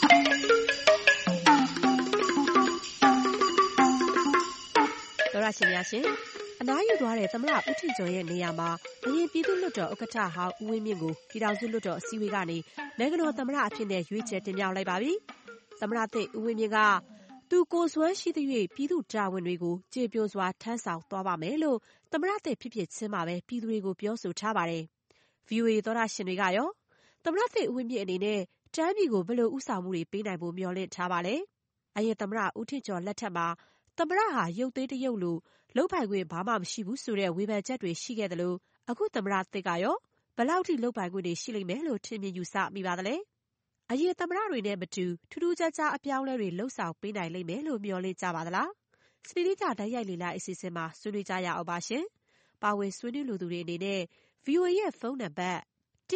K: ဒေါရရှင်များရှင်အနားယူသွားတဲ့သမ္မတဦးထင်ကျော်ရဲ့နေရာမှာအရင်ပြည်သူ့လွှတ်တော်ဥက္ကဋ္ဌဟောင်းဦးဝင်းမြင့်ကိုပြည်ထောင်စုလွှတ်တော်အစည်းအဝေးကနေနိုင်ငံတော်သမ္မတအဖြစ်နဲ့ရွေးချယ်တင်မြှောက်လိုက်ပါပြီ။သမ္မတသစ်ဦးဝင်းမြင့်ကသူကိုယ်စွမ်းရှိသရွေ့ပြည်သူ့တာဝန်တွေကိုကျေပြွန်စွာထမ်းဆောင်သွားပါမယ်လို့သမ္မတသစ်ဖြစ်ဖြစ်ချင်းမှာပဲပြည်သူတွေကိုပြောဆိုထားပါတယ်။ VOA သောတရှင်တွေကရောသမ္မတသစ်ဦးဝင်းမြင့်အနေနဲ့တန်းပြည်ကိုဘယ်လိုဦးဆောင်မှုတွေပေးနိုင်ဖို့မျှော်လင့်ထားပါလဲ။အရင်သမ္မတဦးထင်ကျော်လက်ထက်မှာသမ္မတဟာရုပ်သေးတရုပ်လိုလုပ်ပိုင်ခွင့်ဘာမှမရှိဘူးဆိုတဲ့ဝေဖန်ချက်တွေရှိခဲ့တယ်လို့အခုသမ္မတသစ်ကရောဘယ်လောက်ထိလုပ်ပိုင်ခွင့်တွေရှိလိမ့်မယ်လို့ထင်မြင်ယူဆမိပါသလဲ။အရင်သမ္မတတွေနဲ့မတူထူးထူးခြားခြားအပြောင်းအလဲတွေလှုပ်ဆောင်ပေးနိုင်လိမ့်မယ်လို့မျှော်လင့်ကြပါသလား။စနေနေ့ကျဓာတ်ရိုက်လေ့လာအစီအစဉ်မှာဆွေးနွေးကြရအောင်ပါရှင်။ပါဝင်ဆွေးနွေးလိုသူတွေအနေနဲ့ VOA ရဲ့ဖုန်းနံပါတ်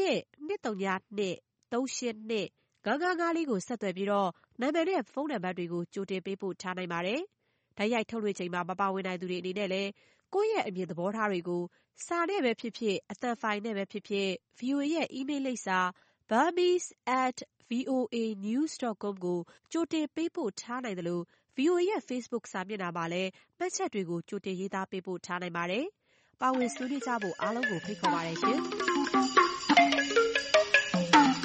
K: 1-202-382-955ကိုဆက်သွယ်ပြီးတော့နာမည်နဲ့ဖုန်းနံပါတ်တွေကိုကြိုတင်ပေးပို့ထားနိုင်ပါတယ်။ဓာတ်ရိုက်ထုတ်လွှင့်ချိန်မှာမပါဝင်နိုင်သူတွေအနေနဲ့လည်းကိုယ့်ရဲ့အမြင်သဘောထားတွေကိုစာနဲ့ပဲဖြစ်ဖြစ်အသံဖိုင်နဲ့ပဲဖြစ်ဖြစ် VOA ရဲ့ email လိပ်စာ burmese@voanews.com ကိုကြိုတင်ပေးပို့ထားနိုင်တယ်လို့ VOA ရဲ့ Facebook စာမျက်နှာမှာလည်းမှတ်ချက်တွေကိုကြိုတင်ရေးသားပေးပို့ထားနိုင်ပါတယ်။ပါဝင်ဆွေးနွေးကြဖို့အားလုံးကိုဖိတ်ခေါ်ပါတယ်ရှင်။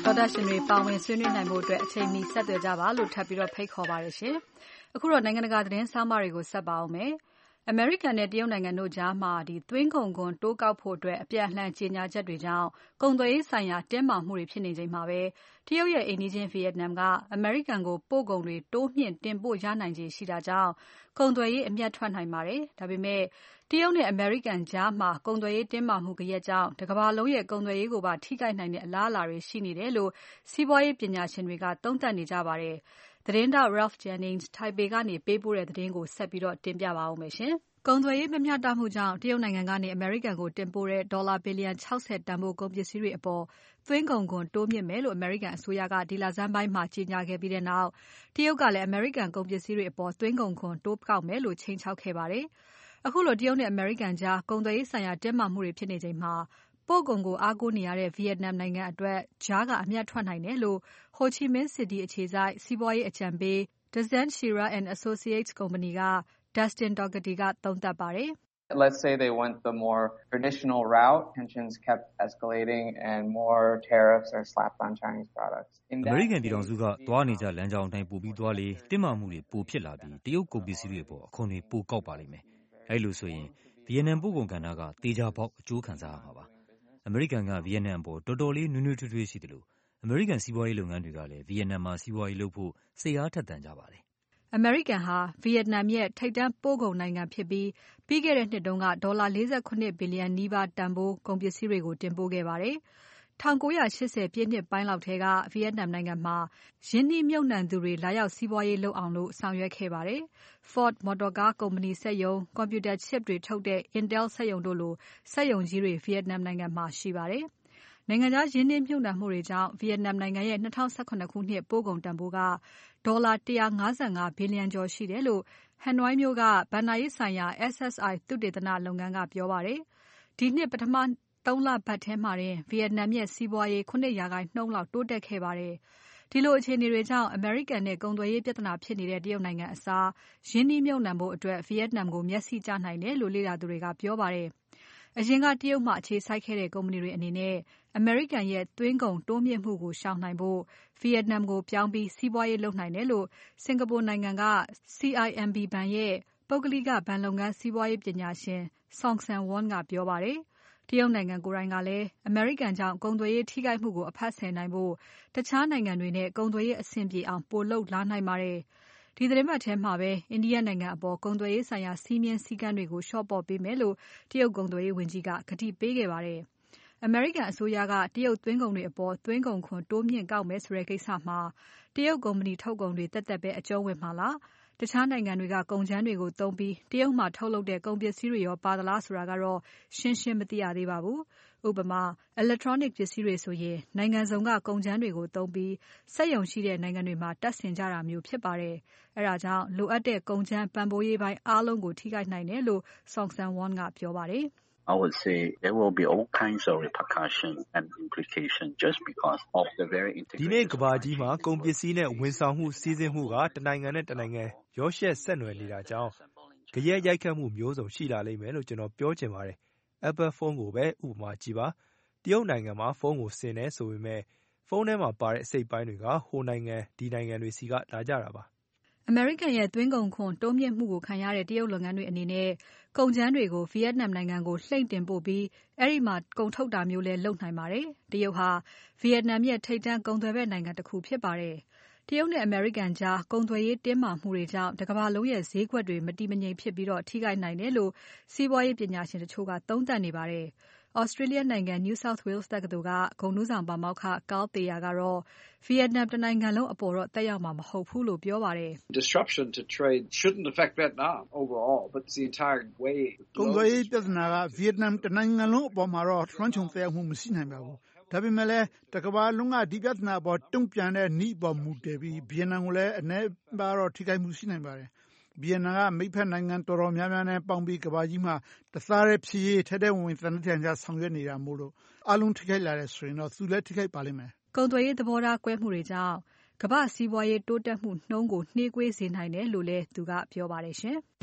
B: သောတာရှင်တွေပါဝင်ဆွေးနွေးနိုင်ဖို့အတွက်အချိန်မီဆက်သွယ်ကြပါလို့ထပ်ပြီးတော့ဖိတ်ခေါ်ပါတယ်ရှင်။အခုတော့နိုင်ငံတကာသတင်းဆောင်းပါးတွေကိုဆက်ပါအောင်မယ်။ အမေရိကန်နဲ့တရုတ်နိုင်ငံတို့ကြားမှာသွင်းကုန်ခွန်တိုးကောက်ဖို့အတွက်အပြန်အလှန်ကြေညာချက်တွေကြောင့်ကုန်သွယ်ရေးဆိုင်ရာတင်းမာမှုတွေဖြစ်နေချိန်မှာပဲတရုတ်ရဲ့အိမ်နီးချင်းဗီယက်နမ်ကအမေရိကန်ကိုပို့ကုန်တွေတိုးမြှင့်တင်ပို့ရနိုင်ခြေရှိတာကြောင့်ကုန်သွယ်ရေးအမြတ်ထွက်နိုင်ပါတယ်။ဒါပေမဲ့တရုတ်နဲ့အမေရိကန်ကြားမှာကုန်သွယ်ရေးတင်းမာမှုကြက်ကြောင့်တစ်ကမ္ဘာလုံးရဲ့ကုန်သွယ်ရေးကိုပါထိခိုက်နိုင်တဲ့အလားအလာတွေရှိနေတယ်လို့စီးပွားရေးပညာရှင်တွေကသုံးသပ်နေကြပါတယ်။သတင်းထောက် Ralph Jennings ထိုင်ပေကနေပေးပို့တဲ့သတင်းကိုဆက်ပြီးတော့တင်ပြပါဦးမယ်ရှင်။ကုန်သွယ်ရေးမမျှတမှုကြောင့်တရုတ်နိုင်ငံကနေအမေရိကန်ကိုတင်ပို့တဲ့ဒေါ်လာဘီလီယံ60တန်ဖိုးကုန်ပစ္စည်းတွေအပေါ်သွင်းကုန်ခွန်တိုးမြင့်မယ်လို့အမေရိကန်အစိုးရကဒီလဆန်းပိုင်းမှာကြေညာခဲ့ပြီးတဲ့နောက်တရုတ်ကလည်းအမေရိကန်ကုန်ပစ္စည်းတွေအပေါ်သွင်းကုန်ခွန်တိုးကောက်မယ်လို့ချိန်ချောက်ခဲ့ပါတယ်။အခုလိုတရုတ်နဲ့အမေရိကန်ကြားကုန်သွယ်ရေးဆိုင်ရာတင်းမာမှုတွေဖြစ်နေချိန်မှာပို့ကုန်ကိုအားကိုးနေရတဲ့ဗီယက်နမ်နိုင်ငံအတွက်ကြားကအမြတ်ထွက်နိုင်တယ်လို့ဟိုချီမင်းစီတီအခြေစိုက်စီးပွားရေးအကြံပေး Dezan Shira and Associates ကုမ္ပဏီကDustin Dougherty ကသုံးသပ်ပါတယ်။
L: Let's say they went the more traditional route, tensions kept escalating and more tariffs are slapped on Chinese products.
C: အမေရိကန်ပြည်ထောင်စုကသွားနေကြလမ်းကြောင်းအတိုင်းပို့ပြီးသွားလေတင်းမာမှုတွေပိုဖြစ်လာပြီးတရုတ်ကုန်ပစ္စည်းတွေပေါ်အခွန်တွေပိုကောက်ပါလိမ့်မယ်။အဲလိုဆိုရင်ဗီယက်နမ်ပို့ကုန်ကဏ္ဍကတေချာပေါက်အကျိုးခံစားရမှာပါ။အမေရိကန်ကဗီယက်နမ်ပေါ်တော်တော်လေးနွေးနွေးထွေးထွေးရှိတယ်လို့အမေရိကန်စီးပွားရေးလုပ်ငန်းတွေကလည်းဗီယက်နမ်မှာစီးပွားရေးလုပ်ဖို့စိတ်အားထက်သန်ကြပါတယ်။အမေရိကန်ဟာဗီယက်နမ်ရဲ့ထိပ်တန်းပို့ကုန်နိုင်ငံဖြစ်ပြီးပြီးခဲ့တဲ့နှစ်တုန်းကဒေါ်လာ48ဘီလီယံနီးပါးတန်ဖိုးကုန်ပစ္စည်းတွေကိုတင်ပို့ခဲ့ပါတယ်။1980ပြည့်နှစ်ပိုင်းလောက်ထဲကဗီယက်နမ်နိုင်ငံမှာရင်းနှီးမြှုပ်နှံသူတွေလာရောက်စီးပွားရေးလုပ်အောင်လို့ဆောင်ရွက်ခဲ့ပါတယ်။ Ford Motor Car ကုမ္ပဏီစက်ရုံ၊ကွန်ပျူတာ chip တွေထုတ်တဲ့ Intel စက်ရုံတို့လိုစက်ရုံကြီးတွေဗီယက်နမ်နိုင်ငံမှာရှိပါတယ်။နိုင်ငံခြားရင်းနှီးမြှုပ်နှံမှုတွေကြောင့်ဗီယက်နမ်နိုင်ငံရဲ့2017ခုနှစ်ပို့ကုန်တန်ဖိုးကဒေါ်လာ155ဘီလီယံကျော်ရှိတယ်လို့ဟနွိုင်းမြို့ကဘဏ္ဍာရေးဆိုင်ရာ SSI သုတေသနလုပ်ငန်းကပြောပါတယ်။ဒီနှစ်ပထမ3လပတ်ထဲမှာတင်ဗီယက်နမ်ရဲ့စီးပွားရေး9%လောက်တိုးတက်ခဲ့ပါတယ်။ဒီလိုအခြေအနေတွေကြောင့်အမေရိကန်နဲ့ကုန်သွယ်ရေးပြဿနာဖြစ်နေတဲ့တရုတ်နိုင်ငံအစားရင်းနှီးမြှုပ်နှံဖို့အတွက်ဗီယက်နမ်ကိုမျက်စိကျနိုင်တယ်လို့လေ့လာသူတွေကပြောပါတယ်။အရင်ကတရုတ်မှာအခြေစိုက်ခဲ့တဲ့ကုမ္ပဏီတွေအနေနဲ့အမေရိကန်ရဲ့သွင်းကုန်တိုးမြင့်မှုကိုရှောင်နိုင်ဖို့ဗီယက်နမ်ကိုပြောင်းပြီးစီးပွားရေးလုပ်နိုင်တယ်လို့စင်ကာပူနိုင်ငံက CIMB ဘဏ်ရဲ့ပုဂ္ဂလိကဘဏ်လုပ်ငန်းစီးပွားရေးပညာရှင် Song San Won ကပြောပါတယ်။တရုတ်နိုင်ငံကိုယ်တိုင်ကလည်းအမေရိကန်ကြောင့်ကုန်သွယ်ရေးထိခိုက်မှုကိုအဖတ်ဆယ်နိုင်ဖို့တခြားနိုင်ငံတွေနဲ့ကုန်သွယ်ရေးအဆင်ပြေအောင်ပိုလုပ်လာနိုင်ပါတယ်။ဒီသတင်းပတ်ထဲမှာပဲအိန္ဒိယနိုင်ငံအပေါ်ကုန်သွယ်ရေးဆိုင်ရာစည်းမျဉ်းစည်းကမ်းတွေကိုလျှော့ပေါ့ပေးမယ်လို့တရုတ်ကုန်သွယ်ရေးဝန်ကြီးကကတိပေးခဲ့ပါတယ်။အမေရိကန်အစိုးရကတရုတ်သွင်းကုန်တွေအပေါ်သွင်းကုန်ခွန်တိုးမြှင့်ကောက်မယ်ဆိုတဲ့ကိစ္စမှာတရုတ်ကုမ္ပဏီထုတ်ကုန်တွေသက်သက်ပဲအကျုံးဝင်မှာလားတခြားနိုင်ငံတွေကကုန်ကြမ်းတွေကိုသုံးပြီးတရုတ်မှာထုတ်လုပ်တဲ့ကုန်ပစ္စည်းတွေရောပါသလားဆိုတာကတော့ရှင်းရှင်းမသိရသေးပါဘူး။ဥပမာ electronic ပစ္စည်းတွေဆိုရင်နိုင်ငံစုံကကုန်ကြမ်းတွေကိုသုံးပြီးစက်ရုံရှိတဲ့နိုင်ငံတွေမှာတပ်ဆင်ကြတာမျိုးဖြစ်ပါတယ်။အဲဒါကြောင့်လိုအပ်တဲ့ကုန်ကြမ်းပံ့ပိုးရေးပိုင်းအားလုံးကိုထိခိုက်နိုင်တယ်လို့ Song San Won ကပြောပါတယ်။
M: I would say there will be all kinds of repercussions and implications just because of the very integration.
N: ဒီနေ့ကဘာကြီးမှာကုန်ပစ္စည်းနဲ့ဝန်ဆောင်မှုစီးဆင်းမှုကတနိုင်ငံနဲ့တနိုင်ငံရောရှက်ဆက်နွယ်နေတာကြောင့်ကြရက်ရိုက်ခတ်မှုမျိုးစုံရှိလာလိမ့်မယ်လို့ကျွန်တော်ပြောချင်ပါတယ်။ Apple phone ကိုပဲဥပမာကြည့်ပါ။တရုတ်နိုင်ငံမှာဖုန်းကိုဆင်နေဆိုပေမဲ့ဖုန်းထဲမှာပါတဲ့အစိတ်ပိုင်းတွေကဟိုနိုင်ငံဒီနိုင်ငံတွေစီကလာကြတာပါ။
B: အမေရိကန်ရဲ့သွင်းကုန်ခွန်တိုးမြင့်မှုကိုခံရတဲ့တရုတ်လုပ်ငန်းတွေအနေနဲ့ကုန်ကြမ်းတွေကိုဗီယက်နမ်နိုင်ငံကိုလှိမ့်တင်ပို့ပြီးအဲဒီမှာကုန်ထုတ်တာမျိုးလည်းလုပ်နိုင်ပါတယ်။တရုတ်ဟာဗီယက်နမ်ရဲ့ထိပ်တန်းကုန်သွယ်ဘက်နိုင်ငံတစ်ခုဖြစ်ပါတယ်။တရုတ်နဲ့အမေရိကန်ကြားကုန်သွယ်ရေးတင်းမာမှုတွေကြောင့်တစ်ကမ္ဘာလုံးရဲ့ဈေးကွက်တွေမတည်မငြိမ်ဖြစ်ပြီးထိခိုက်နိုင်တယ်လို့စီးပွားရေးပညာရှင်တချို့ကသုံးသပ်နေပါတယ်။ Australia နိုင်ငံ New South Wales တက္ကသိုလ်ကဂုဏ်ထူးဆောင်ပါမောက္ခ Carl Thayer ကတော့ဗီယက်နမ်တနိုင်ငံလုံးအပေါ်တော့သက်ရောက်မှာမဟုတ်ဘူးလို့ပြောပါတယ်။
O: Disruption to trade shouldn't affect Vietnam overall, but the entire way.
P: ကုန်သွယ်ရေးပြဿနာကဗီယက်နမ်တနိုင်ငံလုံးအပေါ်မှာတော့လွှမ်းခြုံသက်ရောက်မှုမရှိနိုင်ပါဘူး။ဒါပေမဲ့လည်းတစ်ကမ္ဘာလုံးကဒီပြဿနာအပေါ်တုံ့ပြန်တဲ့နည်းအပေါ်မူတည်ပြီးဗီယက်နမ်ကိုလည်းအနည်းပါတော့ထိခိုက်မှုရှိနိုင်ပါတယ်။ဗီယက်နမ်ကမိတ်ဖက်နိုင်ငံတော်တော်များများနဲ့ပေါင်းပြီးကမ္ဘာကြီးမှာတသားတည်းဖြစ်ရေးထဲထဲဝင်ဝင်သန္နိဌာန်ချဆောင်ရွက်နေတာမို့လို့အလုံးထိခိုက်လာတယ်ဆိုရင်တော့သူလည်းထိခိုက်ပါလိမ့်မယ်
B: ။ကုန်သွယ်ရေးသဘောထားကွဲမှုတွေကြောင့်ကမ္ဘာစီးပွားရေးတိုးတက်မှုနှုန်းကိုနှေးကွေးစေနိုင်တယ်လို့လည်းသူကပြောပါတယ်ရှင်။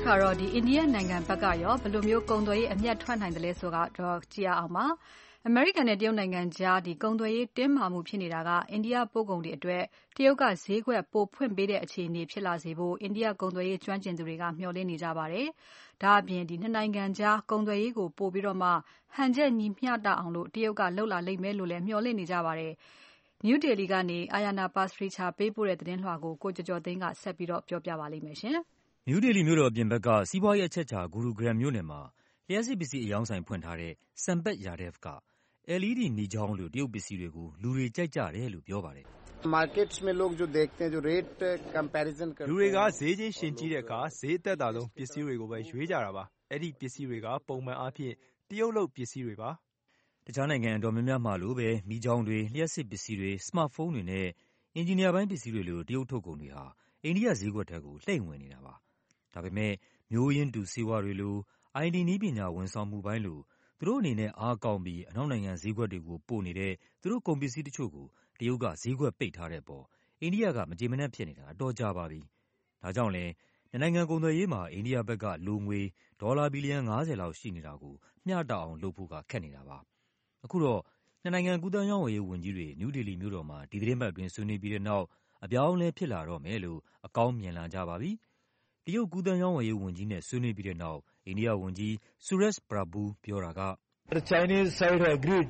B: ကတော့ဒီအိန္ဒိယနိုင်ငံဘက်ကရောဘယ်လိုမျိုးကုန်သွယ်ရေးအမြတ်ထွက်နိုင်တယ်လဲဆိုတာတော့ကြည့်ရအောင်ပါအမေရိကန်နဲ့တရုတ်နိုင်ငံကြားဒီကုန်သွယ်ရေးတင်းမာမှုဖြစ်နေတာကအိန္ဒိယပို့ကုန်တွေအတွက်တရုတ်ကဈေးကွက်ပိုဖွင့်ပေးတဲ့အခြေအနေဖြစ်လာစေဖို့အိန္ဒိယကုန်သွယ်ရေးကျွမ်းကျင်သူတွေကမျှော်လင့်နေကြပါတယ်။ဒါအပြင်ဒီနှစ်နိုင်ငံကြားကုန်သွယ်ရေးကိုပို့ပြီးတော့မှဟန်ချက်ညီမျှတအောင်လို့တရုတ်ကလှုပ်လာလိမ့်မယ်လို့လည်းမျှော်လင့်နေကြပါတယ်။ New Delhi ကနေ Ayana Pasricha ပေးပို့တဲ့သတင်းလွှာကိုကိုကျော်ကျော်သိန်းကဆက်ပြီးတော့ပြောပြပါလိမ့်မယ်ရှင်။
C: New Delhi မြို့တော်အပြင်ဘက်ကစီးပွားရေးအချက်အခြာ Gurugram မြို့နယ်မှာလျှပ်စစ်ပစ္စည်းအရောင်းဆိုင်ဖွင့်ထားတဲ့ Sampat Yadav က LED မီးချောင်းလိုတရုတ်ပစ္စည်းတွေကိုလူတွေကြိုက်ကြတယ်လို့ပြောပါတယ်
Q: ။ Markets में लोग जो देखते हैं जो rate comparison करते हैं
N: လူတွေကဈေးချင်းရှင်ကြည့်တဲ့အခါဈေးသက်သာဆုံးပစ္စည်းတွေကိုပဲရွေးကြတာပါ။အဲ့ဒီပစ္စည်းတွေကပုံမှန်အားဖြင့်တရုတ်လုပ်ပစ္စည်းတွေပါ
C: ။တခြားနိုင်ငံအတော်များများမှာလိုပဲမီးချောင်းတွေလျှပ်စစ်ပစ္စည်းတွေစမတ်ဖုန်းတွေနဲ့အင်ဂျင်နီယာပိုင်းပစ္စည်းတွေလိုတရုတ်ထုတ်ကုန်တွေဟာအိန္ဒိယဈေးကွက်ထဲကိုလှည့်ဝင်နေတာပါ။ဒါပေမဲ့မျိုးရင်းတူဆေးဝါးတွေလို IT နည်းပညာဝန်ဆောင်မှုပိုင်းလိုသူတို့အနေနဲ့အားကောင်းပြီးအနောက်နိုင်ငံဈေးကွက်တွေကိုပို့နေတဲ့သူတို့ကုန်ပစ္စည်းတချို့ကိုတရုတ်ကဈေးကွက်ပိတ်ထားတဲ့ပေါ်အိန္ဒိယကမကျေမနပ်ဖြစ်နေတာအတော်ကြာပါပြီ။ဒါကြောင့်လည်းနိုင်ငံကုန်သွယ်ရေးမှာအိန္ဒိယဘက်ကလိုငွေဒေါ်လာဘီလီယံ50လောက်ရှိနေတာကိုမျှတအောင်လုပ်ဖို့ကခက်နေတာပါ။အခုတော့နိုင်ငံကူးသန်းရောင်းဝယ်ရေးဝန်ကြီးတွေနယူးဒေလီမြို့တော်မှာဒီသတင်းပတ်အတွင်းဆွေးနွေးပြီးတဲ့နောက်အပြောင်းအလဲဖြစ်လာတော့မယ်လို့အကောင်းမြင်လာကြပါပြီ။တရုတ်ကူးသန်းရောင်းဝယ်ရေးဝန်ကြီးနဲ့ဆွေးနွေးပြီးတဲ့နောက်အိန္ဒိယဝန်ကြီး Suresh Prabhu ပြောတာက
R: The Chinese side have agreed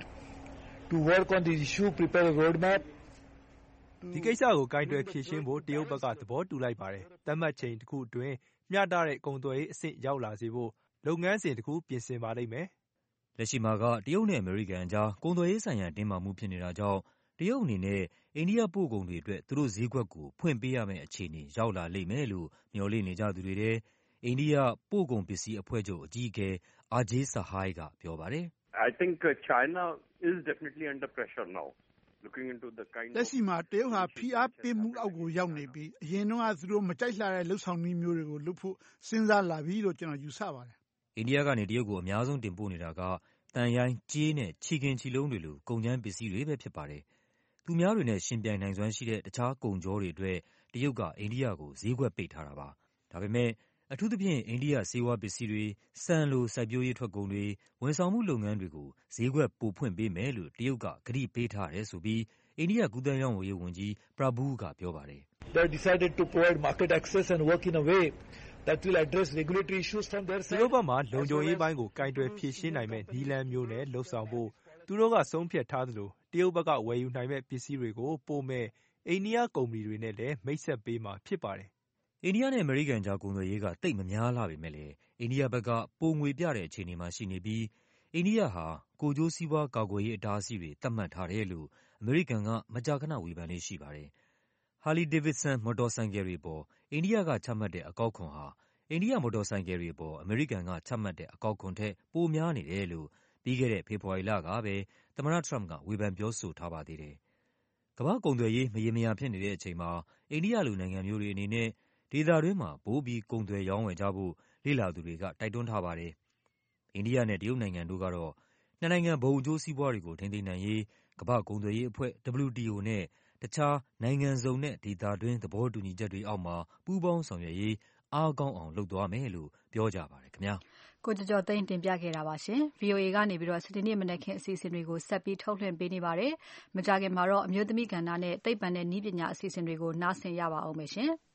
R: to work on this issue, prepare a roadmap.
N: ဒီကိစ္စကိုကင်တွယ်ဖြေရှင်းဖို့တရုတ်ဘက်ကသဘောတူလိုက်ပါတယ်။သတ်မှတ်ချိန်တစ်ခုအတွင်းမျှတတဲ့ကုန်သွယ်ရေးအဆင့်ရောက်လာစေဖို့လုပ်ငန်းစဉ်တစ်ခုပြင်ဆင်ပါလိမ့်မယ်
C: ။လက်ရှိမှာကတရုတ်နဲ့အမေရိကန်ကြားကုန်သွယ်ရေးဆိုင်ရာတင်းမာမှုဖြစ်နေတာကြောင့်တရုတ်အနေနဲ့အိန္ဒိယပို့ကုန်တွေအတွက်သူတို့ဈေးကွက်ကိုဖွင့်ပေးရမယ့်အခြေအနေရောက်လာလိမ့်မယ်လို့မျှော်လင့်နေကြသူတွေတဲ့အိန္ဒိယပို့ကုန်ပစ္စည်းအဖွဲ့ချုပ်အကြီးအကဲ Ajay Sahai ကပြောပါတယ်
S: ။ I think China is definitely under pressure now. Looking into the kind of
P: လက်ရှိမှာတရုတ်ဟာဖိအားပေးမှုအောက်ကိုရောက်နေပြီးအရင်တော့သူတို့မကြိုက်လှတဲ့လှုပ်ဆောင်နည်းမျိုးတွေကိုလုပ်ဖို့စဉ်းစားလာပြီလို့ကျွန်တော်ယူဆပါတယ်
C: ။အိန္ဒိယကနေတရုတ်ကိုအများဆုံးတင်ပို့နေတာကတန်ရိုင်းကြေးနဲ့ချီခင်ချီလုံးတွေလိုကုန်ကျန်းပစ္စည်းတွေပဲဖြစ်ပါတယ်။သူများတွေနဲ့ရှင်ပြိုင်နိုင်စွမ်းရှိတဲ့တခြားကုန်ကြောတွေအတွက်တရုတ်ကအိန္ဒိယကိုဈေးကွက်ပိတ်ထားတာပါ။ဒါပေမဲ့အထူးသဖြင့်အိန္ဒိယဆေးဝါးပစ္စည်းတွေဆန်လိုစိုက်ပျိုးရေးထွက်ကုန်တွေဝန်ဆောင်မှုလုပ်ငန်းတွေကိုဈေးကွက်ပိုဖွင့်ပေးမယ်လို့တရုတ်ကကတိပေးထားတယ်ဆိုပြီးအိန္ဒိယကူးသန်းရောင်းဝယ်ရေးဝန်ကြီး Prabhu ကပြောပါတယ်
R: ။ They decided to provide market access and work in a way that will address regulatory issues from their side.
N: သူတို့ဘက်မှာလုံခြုံရေးပိုင်းကိုကင်တွယ်ဖြေရှင်းနိုင်မဲ့နည်းလမ်းမျိုးနဲ့လှုပ်ဆောင်ဖို့သူတို့ကဆုံးဖြတ်ထားသလိုတရုတ်ဘက်ကဝယ်ယူနိုင်မဲ့ပစ္စည်းတွေကိုပို့မဲ့အိန္ဒိယကုမ္ပဏီတွေနဲ့လည်းမိတ်ဆက်ပေးမှာဖြစ်ပါတယ်
C: ။အိန္ဒိယနဲ့အမေရိကန်ကြားကုန်သွယ်ရေးကတိတ်မများလာပေမဲ့လည်းအိန္ဒိယဘက်ကပိုငွေပြတဲ့အခြေအနေမှာရှိနေပြီးအိန္ဒိယဟာကိုကျိုးစီးပွားကာကွယ်ရေးအတားအဆီးတွေသတ်မှတ်ထားတယ်လို့အမေရိကန်ကမကြာခဏဝေဖန်လေးရှိပါတယ်။ Harley Davidson မော်တော်ဆိုင်ကယ်တွေပေါ်အိန္ဒိယကချမှတ်တဲ့အကောက်ခွန်ဟာအိန္ဒိယမော်တော်ဆိုင်ကယ်တွေပေါ်အမေရိကန်ကချမှတ်တဲ့အကောက်ခွန်ထက်ပိုများနေတယ်လို့ပြီးခဲ့တဲ့ဖေဖော်ဝါရီလကပဲသမ္မတထရမ့်ကဝေဖန်ပြောဆိုထားပါသေးတယ်။ကမ္ဘာ့ကုန်သွယ်ရေးမရေမရာဖြစ်နေတဲ့အချိန်မှာအိန္ဒိယလိုနိုင်ငံမျိုးတွေအနေနဲ့ဒေသတွင်းမှာပိုပြီးကုန်သွယ်ရောင်းဝယ်ကြဖို့လေ့လာသူတွေကတိုက်တွန်းထားပါတယ်။အိန္ဒိယနဲ့တရုတ်နိုင်ငံတို့ကတော့နှစ်နိုင်ငံဘုံအကျိုးစီးပွားတွေကိုထိန်းသိမ်းနိုင်ရေးကမ္ဘာ့ကုန်သွယ်ရေးအဖွဲ့ WTO နဲ့တခြားနိုင်ငံစုံနဲ့ဒေသတွင်းသဘောတူညီချက်တွေအောက်မှာပူးပေါင်းဆောင်ရွက်ရေးအားကောင်းအောင်လုပ်သွားမယ်လို့ပြောကြပါတယ်ခင်ဗျာ
B: ။ကိုကျော်ကျော်သိန်းတင်ပြခဲ့တာပါရှင်။ VOA ကနေပြီးတော့စနေနေ့မနက်ခင်းအစီအစဉ်တွေကိုဆက်ပြီးထုတ်လွှင့်ပေးနေပါတယ်။မကြခင်မှာတော့အမျိုးသမီးကဏ္ဍနဲ့သိပ္ပံနဲ့နည်းပညာအစီအစဉ်တွေကိုနားဆင်ရပါအောင်မယ်ရှင်။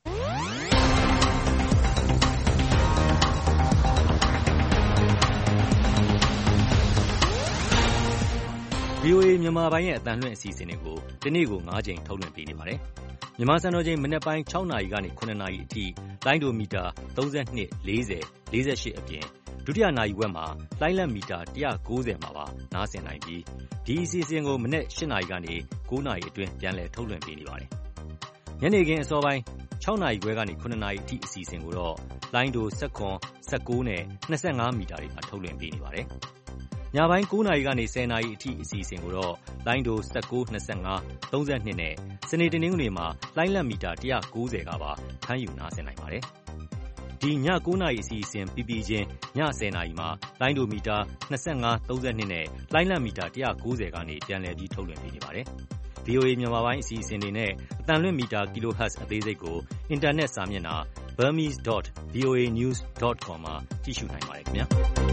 C: VOA မြန်မာပိုင်းရဲ့အသံလွှင့်အစီအစဉ်တွေကိုဒီနေ့ကို9ကြိမ်ထုတ်လွှင့်ပေးနေပါတယ်။မြန်မာစံတော်ချိန်မနက်ပိုင်း6နာရီကနေ9နာရီအထိလိုင်းဒိုမီတာ32 40 48အပြင်ဒုတိယနာရီဝက်မှာလိုင်းလက်မီတာ190မှာပါနားဆင်နိုင်ပြီးဒီအစီအစဉ်ကိုမနက်8နာရီကနေ9နာရီအတွင်းပြန်လည်ထုတ်လွှင့်ပေးနေပါတယ်။ညနေခင်းအစောပိုင်း6နာရီခွဲကနေ9နာရီအထိအစီအစဉ်ကိုတော့လိုင်းဒို16 19နဲ့25မီတာတွေမှာထုတ်လွှင့်ပေးနေပါတယ်။ညပိုင်း9နာရီကနေ10နာရီအထိအစီအစဉ်ကိုတော့လိုင်းဒို19 25 32နဲ့စနေတနင်္ဂနွေမှာလိုင်းလက်မီတာ190ကပါဖမ်းယူနားဆင်နိုင်ပါတယ်။ဒီည9နာရီအစီအစဉ်ပြီးပြီးချင်းည10နာရီမှာလိုင်းဒိုမီတာ25 32နဲ့လိုင်းလက်မီတာ190ကနေပြန်လည်ပြီးထုတ်လွှင့်ပေးနေပါတယ်။ VOA မြန်မာပိုင်းအစီအစဉ်တွေနဲ့အသံလွှင့်မီတာ kilohertz အသေးစိတ်ကိုအင်တာနက်စာမျက်နှာ burmese.voanews.com မှာကြည့်ရှုနိုင်ပါတယ်ခင်ဗျာ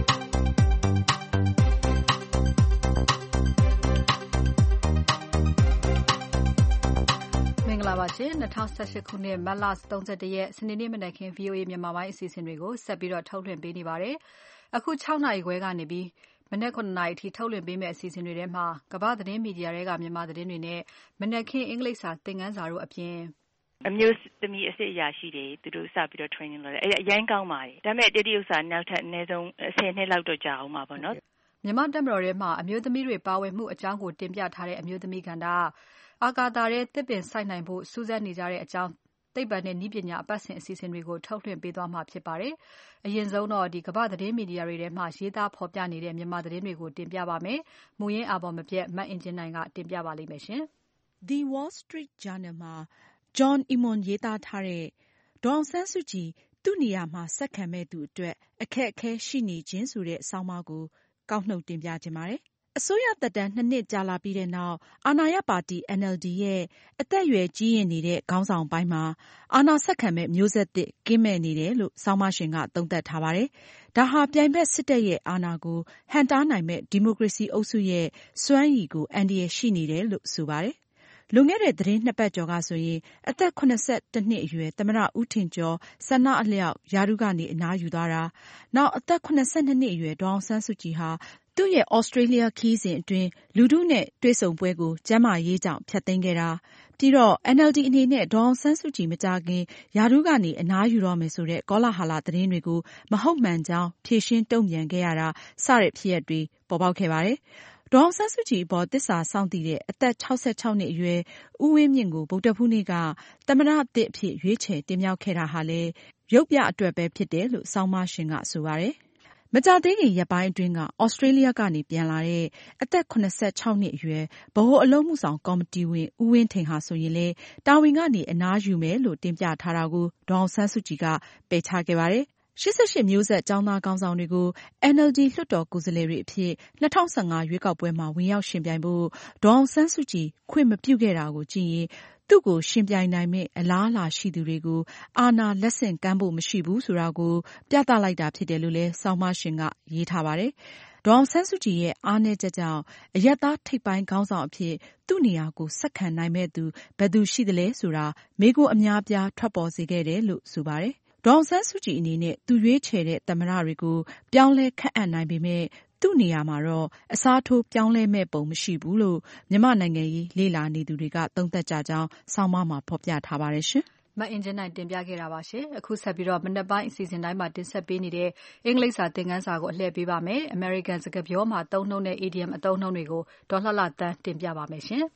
B: မင်္ဂလာပါရှင်2018ခုနှစ်မတ်လ31ရက်စနေနေ့မနက်ခင်း VOA မြန်မာပိုင်းအစီအစဉ်တွေကိုဆက်ပြီးတော့ထုတ်လွှင့်ပေးနေပါတယ်အခု6နာရီခွဲကနေပြီးမနက်9နာရီအထိထုတ်လွှင့်ပေးမယ့်အစီအစဉ်တွေထဲမှာကမ္ဘာသတင်းမီဒီယာတွေကမြန်မာသတင်းတွေနဲ့မနက်ခင်းအင်္ဂလိပ်စာသင်ခန်းစာတို့အပြင်
T: အမျိုးသမီးအစ်စ်အရာရှိတွေသူတို့စပြီးတော့ training လုပ်တယ်အရင်ကောင်းပါတယ်ဒါပေမဲ့တတိယဥစ္စာနောက်ထပ်အနည်းဆုံး10နှစ်လောက်တော့ကြာအောင်ပါပေါ့နော်
B: မြန်မာတပ်မတော်ထဲမှာအမျိုးသမီးတွေပါဝင်မှုအကြောင်းကိုတင်ပြထားတဲ့အမျိုးသမီးကဏ္ဍအာကာသရဲ့တစ်ပင်စိုက်နိုင်ဖို့စူးစမ်းနေကြတဲ့အကြောင်းသိပ္ပံနဲ့နည်းပညာအပတ်စဉ်အစီအစဉ်တွေကိုထုတ်လွှင့်ပေးသွားမှာဖြစ်ပါတယ်။အရင်ဆုံးတော့ဒီကမ္ဘာသတင်းမီဒီယာတွေထဲမှာရေးသားဖော်ပြနေတဲ့မြန်မာသတင်းတွေကိုတင်ပြပါမယ်။မူရင်းအာဘော်မပြတ်မအင်ဂျင်နိုင်ကတင်ပြပါလိမ့်မယ်ရှင်။
K: The Wall Street Journal မှာ John Imon ရေးသားထားတဲ့ဒေါ်အောင်ဆန်းစုကြည်သူ့နေရာမှာဆက်ခံမဲ့သူအတွက်အခက်အခဲရှိနေခြင်းဆိုတဲ့ဆောင်းပါးကိုကောက်နှုတ်တင်ပြခြင်းပါတယ်။အစိုးရသက်တမ်း2နှစ်ကြာလာပြီးတဲ့နောက်အာဏာရပါတီ NLD ရဲ့အသက်အရွယ်ကြီးရင်နေတဲ့ခေါင်းဆောင်ပိုင်းမှာအာဏာဆက်ခံမဲ့မျိုးဆက်သစ်ကင်းမဲ့နေတယ်လို့ဆောင်းပါးရှင်ကသုံးသပ်ထားပါတယ်။ဒါဟာပြိုင်ဘက်စစ်တပ်ရဲ့အာဏာကိုဟန့်တားနိုင်မဲ့ဒီမိုကရေစီအုပ်စုရဲ့စွမ်းရည်ကိုအန္တရာယ်ရှိနေတယ်လို့ဆိုပါတယ်။လွန်ခဲ့တဲ့သတင်း2ပတ်ကျော်ကဆိုရင်အသက်82နှစ်အရွယ်သမ္မတဦးထင်ကျော်ဆန္ဒအလျောက်ရာထူးကနေအနားယူသွားတာနောက်အသက်82နှစ်အရွယ်ဒေါ်အောင်ဆန်းစုကြည်ဟာသူ့ရဲ့ Australia ခရီးစဉ်အတွင်းလူထုနဲ့တွေ့ဆုံပွဲကိုကျန်းမာရေးကြောင့်ဖျက်သိမ်းခဲ့တာပြီးတော့ NLD အနေနဲ့ဒေါ်အောင်ဆန်းစုကြည်မကြာခင်ရာထူးကနေအနားယူတော့မယ်ဆိုတဲ့ကောလာဟလသတင်းတွေကိုမဟုတ်မှန်ကြောင်းဖြေရှင်းတုံ့ပြန်ခဲ့ရတာစတဲ့ဖြစ်ရပ်တွေပေါ်ပေါက်ခဲ့ပါတယ်။ဒေါ်အောင်ဆန်းစုကြည်အပေါ်သစ္စာစောင့်တည်တဲ့အသက်66နှစ်အရွယ်ဦးဝင်းမြင့်ကိုဗုဒ္ဓဖူးနေ့ကသမ္မတသစ်အဖြစ်ရွေးချယ်တင်မြှောက်ခဲ့တာဟာလည်းရုပ်ပြအတွက်ပဲဖြစ်တယ်လို့ဆောင်းပါးရှင်ကဆိုပါတယ်။မကြာသေးခင်ရက်ပိုင်းအတွင်းကဩစတြေးလျကနေပြန်လာတဲ့အသက်86နှစ်အရွယ်ဗဟိုအလုပ်မှုဆောင်ကော်မတီဝင်ဦးဝင်းထိန်ဟာဆိုရင်လည်းတာဝန်ကနေအနားယူမယ်လို့တင်ပြထားတာကိုဒေါ်အောင်ဆန်းစုကြည်ကပယ်ချခဲ့ပါတယ်။88မျိုးဆက်ကျောင်းသားခေါင်းဆောင်တွေကို NLD လွှတ်တော်ကိုယ်စားလှယ်တွေအဖြစ်2015ရွေးကောက်ပွဲမှာဝင်ရောက်ရှင်ပြိုင်ဖို့ဒေါ်အောင်ဆန်းစုကြည်ခွင့်မပြုခဲ့တာကိုကြည့်ရင်သူ့ကိုရှင်ပြိုင်နိုင်မဲ့အလားအလာရှိသူတွေကိုအာဏာလက်ဆင့်ကမ်းဖို့မရှိဘူးဆိုတာကိုပြသလိုက်တာဖြစ်တယ်လို့လည်းဆောင်းပါးရှင်ကရေးထားပါတယ်။ဒေါ်အောင်ဆန်းစုကြည်ရဲ့အားနည်းချက်ကြောင့်အရပ်သားထိပ်ပိုင်းခေါင်းဆောင်အဖြစ်သူ့နေရာကိုဆက်ခံနိုင်မဲ့သူဘယ်သူရှိသလဲဆိုတာမေးခွန်းအများပြားထွက်ပေါ်စေခဲ့တယ်လို့ဆိုပါတယ်။ဒေါ်အောင်ဆန်းစုကြည်အနေနဲ့သူရွေးချယ်တဲ့သမ္မတတွေကိုပြောင်းလဲခန့်အပ်နိုင်ပေမဲ့သူ့နေရာမှာတော့အစားထိုးပြောင်းလဲမဲ့ပုံမရှိဘူးလို့မြန်မာနိုင်ငံရေးလေ့လာနေသူတွေကသုံးသပ်ကြကြောင်းဆောင်းပါးမှာဖော်ပြထားပါတယ်ရှင်
B: ။မအင်ဂျင်နိုင်တင်ပြခဲ့တာပါရှင်။အခုဆက်ပြီးတော့မနက်ပိုင်းအစီအစဉ်တိုင်းမှာတင်ဆက်ပေးနေတဲ့အင်္ဂလိပ်စာသင်ခန်းစာကိုအလှည့်ပေးပါမယ်။ American စကားပြောမှာသုံးနှုန်းတဲ့ idiom အသုံးနှုန်းတွေကိုဒေါ်လှလှသန်းတင်ပြပါမယ်ရှင်။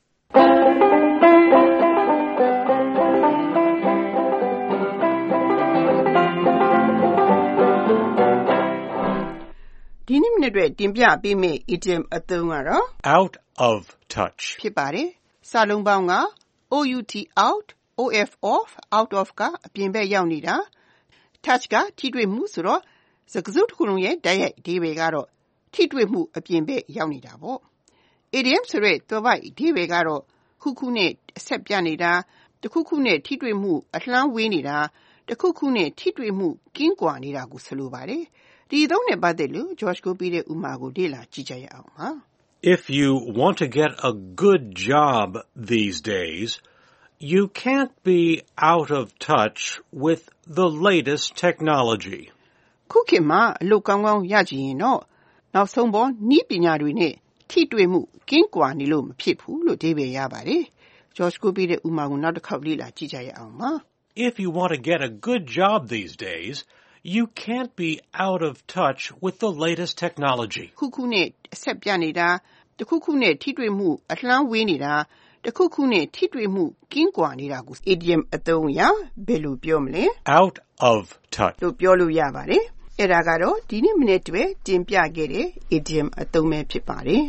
U: ဒီနေ့မနေ့အတွက်တင်ပြပေးမယ့် idiom အသုံးကတော့
A: out of touch
U: ဖြစ်ပါတယ်။စာလုံးပေါင်းက out out of off out of ကအပြင်ဘက်ရောက်နေတာ touch ကထိတွေ့မှုဆိုတော့စကားစုတစ်ခုလုံးရဲ့တိုက်ရိုက်အဓိပ္ပာယ်ကတော့ထိတွေ့မှုအပြင်ဘက်ရောက်နေတာပေါ့။ idiom ဆိုတဲ့သွယ်ဝိုက်အဓိပ္ပာယ်ကတော့ခုခုနဲ့အဆက်ပြနေတာတစ်ခုခုနဲ့ထိတွေ့မှုအလှမ်းဝေးနေတာတစ်ခုခုနဲ့ထိတွေ့မှုကင်းကွာနေတာကိုဆိုလိုပါတယ်။ဒီအသုံးနဲ့ပတ်သက်လို့ George ကိုပြတဲ့ဥမာကိုလေ့လာကြည့်ကြရအောင်ပါ
A: ။ If you want to get a good job these days, you can't be out of touch with the latest technology.
U: ခုခေတ်မှာအလုပ်ကောင်းကောင်းရကြရင်တော့နောက်ဆုံးပေါ်နည်းပညာတွေနဲ့ထိတွေ့မှုကင်းကွာနေလို့မဖြစ်ဘူးလို့အဓိပ္ပာယ်ရပါတယ်။ George ကိုပြတဲ့ဥမာကိုနောက်တစ်ခေါက်လေ့လာကြည့်ကြရအောင်ပါ
A: ။ If you want to get a good job these days, you can't be out of touch with the latest technology.
U: ခုခုနဲ့အဆက်ပြနေတာတစ်ခုခုနဲ့ထိတွေ့မှုအလှမ်းဝေးနေတာတစ်ခုခုနဲ့ထိတွေ့မှုကင်းကွာနေတာကို idiom အသုံးအရဘယ်လိုပြောမလဲ
A: out of touch
U: လို့ပြောလို့ရပါတယ်။အဲ့ဒါကတော့ဒီနေ့မနေ့တည်းတင်ပြခဲ့တဲ့ idiom အသုံးပဲဖြစ်ပါတယ်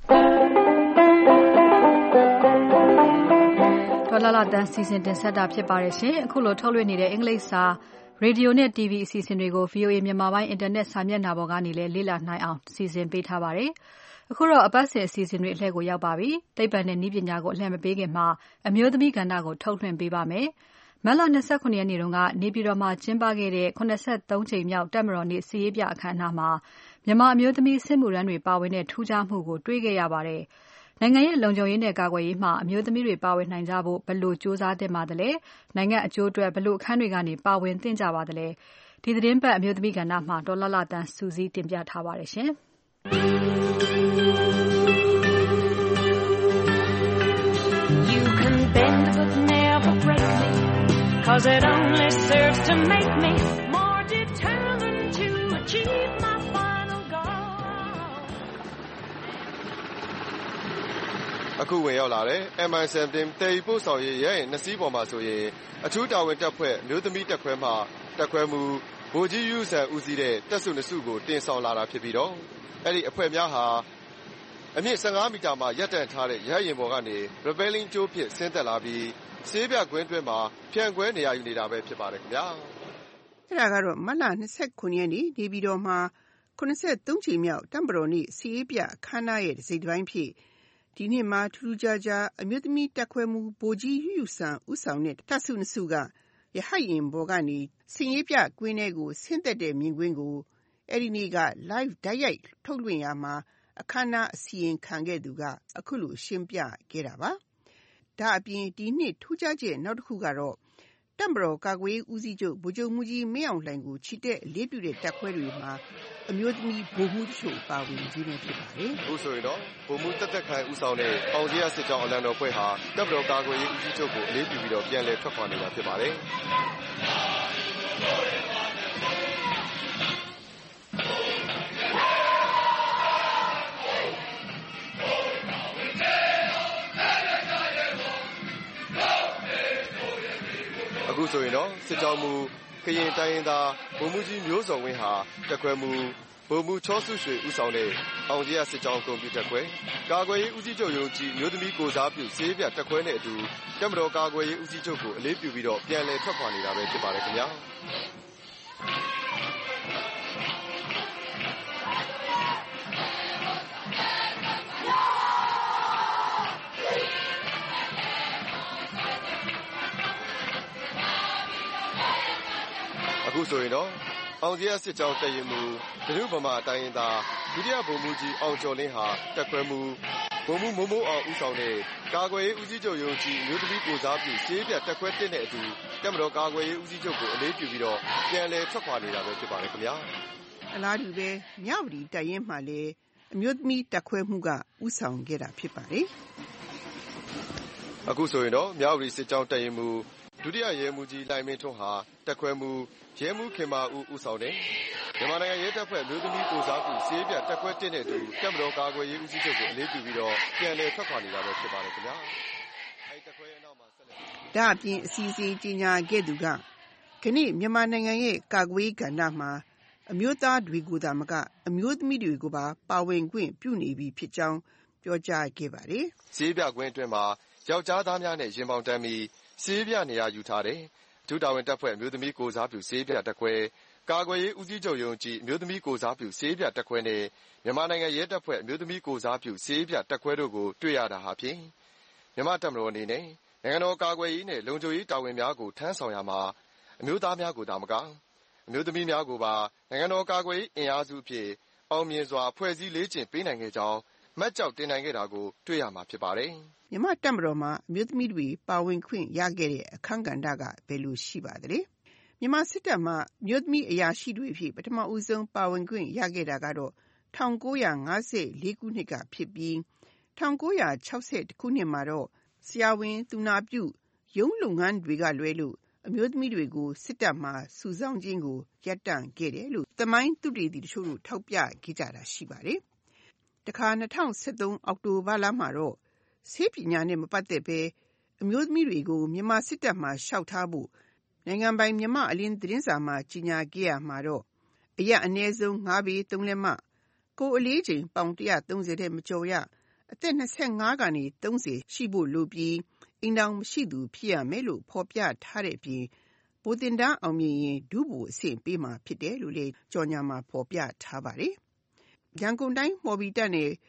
B: ဒေါ်လာတန်းစီစဉ်တင်ဆက်တာဖြစ်ပါတယ်ရှင်အခုလိုထုတ်လွှင့်နေတဲ့အင်္ဂလိပ်စာရေဒီယိုနဲ့ TV အစီအစဉ်တွေကို VOA မြန်မာပိုင်းအင်တာနက်စာမျက်နှာပေါ်ကနေလည်းလေ့လာနိုင်အောင်စီစဉ်ပေးထားပါတယ်အခုတော့အပတ်စဉ်အစီအစဉ်တွေအလှည့်ကိုရောက်ပါပြီ။သိပ္ပံနဲ့နည်းပညာကိုအလှည့်မပေးခင်မှာအမျိုးသမီးကဏ္ဍကိုထုတ်လွှင့်ပေးပါမယ်။မတ်လ 29 ရက်နေ့တုန်းကနေပြည်တော်မှာကျင်းပခဲ့တဲ့ 83 ကြိမ်မြောက်တပ်မတော်နေ့စစ်ရေးပြအခမ်းအနားမှာမြန်မာအမျိုးသမီးစစ်မှုထမ်းတွေပါဝင်တဲ့ထူးခြားမှုကိုတွေ့ခဲ့ရပါတယ်။နိုင်ငံရဲ့လုံခြုံရေးနဲ့ကာကွယ်ရေးမှာအမျိုးသမီးတွေပါဝင်နိုင်ကြဖို့ဘယ်လိုကြိုးစားသင့်ပါသလဲ။နိုင်ငံအကျိုးအတွက်ဘယ်လိုအခန်းတွေကနေပါဝင်သင့်ကြပါသလဲ။ဒီသတင်းပတ်အမျိုးသမီးကဏ္ဍမှာဒေါ်လှလှတန်းစုစည်းတင်ပြထားပါတယ်ရှင်။
F: You can bend but never break me, 'cause it only serves to make me more determined to achieve my final goal.
V: အခုဝင်ရောက်လာတဲ့ MI-17 တေရီပို့ဆောင်ရေးရဲ့နှစ်စီးပေါ်မှာဆိုရင်အထူးတာဝန်တပ်ဖွဲ့မျိုးသမီးတပ်ခွဲမှတပ်ခွဲမှုဗိုလ်ကြီးယူဆန်ဦးစီးတဲ့တပ်စုနှစ်စုကိုတင်ဆောင်လာတာဖြစ်ပြီးတော့အဲ့ဒီအဖွဲ့များဟာအမြင့်15မီတာမှာရပ်တန့်ထားတဲ့ရဟရင်ပေါ်ကနေ rappelling ကြိုးဖြင့်ဆင်းသက်လာပြီးဆေးပြကွင်းတွင်းမှာဖြန့်ခွဲနေရယူနေတာပဲဖြစ်ပါတယ်ခင်ဗျာ
U: အဲ့ဒါကတော့မတ်လ29ရက်နေ့နေပြည်တော်မှာ83ကြိမ်မြောက်တပ်မတော်နေ့စစ်ရေးပြအခမ်းအနားရဲ့တစ်စိတ်တစ်ပိုင်းဖြစ်ဒီနေ့မှာထူးထူးခြားခြားအမျိုးသမီးတပ်ခွဲမှုဗိုလ်ကြီးယူဆန်ဦးဆောင်တဲ့တပ်စုနှစ်စုကရဟရင်ပေါ်ကနေစစ်ရေးပြကွင်းထဲကိုဆင်းသက်တဲ့မြင်ကွင်းကိုအဲ့ဒီနေ့က live ဓာတ်ရိုက်ထုတ်လွှင့်ရမှာအခမ်းအနားအစီရင်ခံခဲ့သူကအခုလိုရှင်းပြခဲ့တာပါ။ဒါအပြင်ဒီနှစ်ထူးခြားချက်နောက်တစ်ခုကတော့တပ်မတော်ကာကွယ်ရေးဦးစီးချုပ်ဗိုလ်ချုပ်မှူးကြီးမင်းအောင်လှိုင်ကိုချီတက်လေးပြုတဲ့တပ်ခွဲတွေမှာအမျိုးသမီးဗိုလ်မှူးချုပ်ပါဝင်ခြင်းနဲ့ဖြစ်ပါတယ်
V: ။အခုဆိုရင်တော့ဗိုလ်မှူးတက်တက်ခိုင်ဦးဆောင်တဲ့အောင်ကြီးရစစ်ကြောင်းအလံတော်ဖွဲ့ဟာတပ်မတော်ကာကွယ်ရေးဦးစီးချုပ်ကိုအလေးပြုပြီးတော့ပြန်လည်ထွက်ခွာနေတာဖြစ်ပါတယ်။အခုဆိုရင်တော့စစ်ကြောင်းမူကရင်တိုင်းရင်းသားဗိုလ်မှူးကြီးမျိုးစော်ဝင်းဟာတက်ခွဲမှုဗိုလ်မှူးချောစုရွှေဦးဆောင်တဲ့အောင်ကြီးရစစ်ကြောင်းကွန်ပျူတာခွဲကာကွယ်ရေးဦးစီးချုပ်ရုံးကြီးမျိုးသမီးကိုစားပြုစေးပြတက်ခွဲနဲ့အတူတပ်မတော်ကာကွယ်ရေးဦးစီးချုပ်ကိုအလေးပြုပြီးတော့ပြန်လည်ထွက်ခွာနေတာပဲဖြစ်ပါတယ်ခင်ဗျာအခုဆိုရင်တော့အောင်ကြီးရစစ်ကြောင်းတရင်မူဒနုဗမာတိုင်းရင်းသားဒုတိယဗိုလ်မှူးကြီးအောင်ကျော်လင်းဟာတက်ခွဲမှုဗိုလ်မှူးမိုးမိုးအောင်ဦးဆောင်တဲ့ကာကွယ်ရေးဦးစီးချုပ်ရုံးကြီးမျိုးသမီးကိုစားပြုစေးပြတက်ခွဲတဲ့နဲ့အတူတပ်မတော်ကာကွယ်ရေးဦးစီးချုပ်ကိုအလေးပြုပြီးတော့ပြန်လည်ထွက်ခွာနေတာပဲဖြစ်ပါတယ်ခင်ဗျာ
U: အလားတူပဲမြဝတီတပ်ရင်းမှာလည်းအမျိုးသမီးတက်ခွဲမှုကဦးဆောင်ခဲ့တာဖြစ်ပါတယ်
V: အခုဆိုရင်တော့မြဝတီစစ်ကြောင်းတရင်မူဒုတိယရဲမှူးကြီးလိုင်မင်းထွန်းဟာတက်ခွဲမှုရဲမှူးခင်မာဦးဆောင်တဲ့မြန်မာနိုင်ငံရဲတပ်ဖွဲ့မျိုးသမီးကိုစားပြုစေးပြတက်ခွဲတဲ့နဲ့အတူတပ်မတော်ကာကွယ်ရေးဦးစီးချုပ်ကိုအလေးပြုပြီးတော့ပြန်လည်ထွက်ခွာနေတာပဲဖြစ်ပါတယ်ခင်ဗျာအဲဒီတက်ခွဲရဲ့နောက်မှာဆက်လက်
U: ဒါအပြင်အစီအစဉ်ကြီးညာခဲ့သူကခဏမြန်မာနိုင်ငံရဲ့ကာကွယ်ရေးကဏ္ဍမှာအမျိုးသားတွေကိုသာမကအမျိုးသမီးတွေကိုပါပါဝင်ခွင့်ပြုနေပြီဖြစ်ကြောင်းပြောကြားခဲ့ပါတယ်
V: စေးပြကွင်းအတွင်းမှာယောက်ျားသားများနဲ့ရင်ပေါင်တန်းပြီးစေးပြနေရာယူထားတယ်ဒုတာဝန်တပ်ဖွဲ့အမျိုးသမီးကိုစားပြုစေးပြတက်ခွဲကာကွယ်ရေးဦးစီးချုပ်ရုံးကြီးအမျိုးသမီးကိုစားပြုစေးပြတက်ခွဲနဲ့မြန်မာနိုင်ငံရဲတပ်ဖွဲ့အမျိုးသမီးကိုစားပြုစေးပြတက်ခွဲတို့ကိုတွေ့ရတာဟာဖြင့်မြန်မာတပ်မတော်အနေနဲ့နိုင်ငံတော်ကာကွယ်ရေးနဲ့လုံခြုံရေးတာဝန်များကိုထမ်းဆောင်ရမှာအမျိုးသားများကိုသာမကအမျိုးသမီးများကိုပါနိုင်ငံတော်ကာကွယ်ရေးအင်အားစုအဖြစ်အောင်မြင်စွာဖွဲ့စည်းလေ့ကျင့်ပေးနိုင်ခဲ့ကြောင်းမှတ်ကျောက်တင်နိုင်ခဲ့တာကိုတွေ့ရမှာဖြစ်ပါတယ်
U: မြန်မာတပ်မတော်မှာအမျိုးသမီးတွေပါဝင်ခွင့်ရခဲ့တဲ့အခမ်းကဏ္ဍကဘယ်လိုရှိပါသလဲမြန်မာစစ်တပ်မှာအမျိုးသမီးအရာရှိတွေဖြစ်ပထမဦးဆုံးပါဝင်ခွင့်ရခဲ့တာကတော့1954ခုနှစ်ကဖြစ်ပြီး1960ခုနှစ်မှာတော့ဆရာဝန်သူနာပြုရုံးလုပ်ငန်းတွေကလွဲလို့အမျိုးသမီးတွေကိုစစ်တပ်မှာစုဆောင်းခြင်းကိုရပ်တန့်ခဲ့တယ်လို့သမိုင်းသုတေသီတချို့ထောက်ပြခဲ့ကြတာရှိပါတယ်တခါ2013အောက်တိုဘာလမှာတော့ဆေးပညာနဲ့မပတ်သက်ဘဲအမျိုးသမီးတွေကိုမြန်မာစစ်တပ်မှာလျှောက်ထားဖို့နိုင်ငံပိုင်မြန်မာအလင်းသတင်းစာမှာကြီးညာခဲ့ရမှာတော့အရက်အနည်းဆုံး9ပေ3လက်မကိုယ်အလေးချိန်ပေါင်130တဲ့မကျော်ရအသက်25ကနေ30ရှိဖို့လိုပြီးအိမ်တော်မရှိသူဖြစ်ရမယ်လို့ဖော်ပြထားတဲ့အပြင်ဗိုလ်တင်တန်းအောင်မြင်ရင်ဒုဗိုလ်အဆင့်ပေးမှာဖြစ်တယ်လို့လည်းကြော်ညာမှာဖော်ပြထားပါတယ်။ရန်ကုန်တိုင်းမော်ဘီတပ်နယ်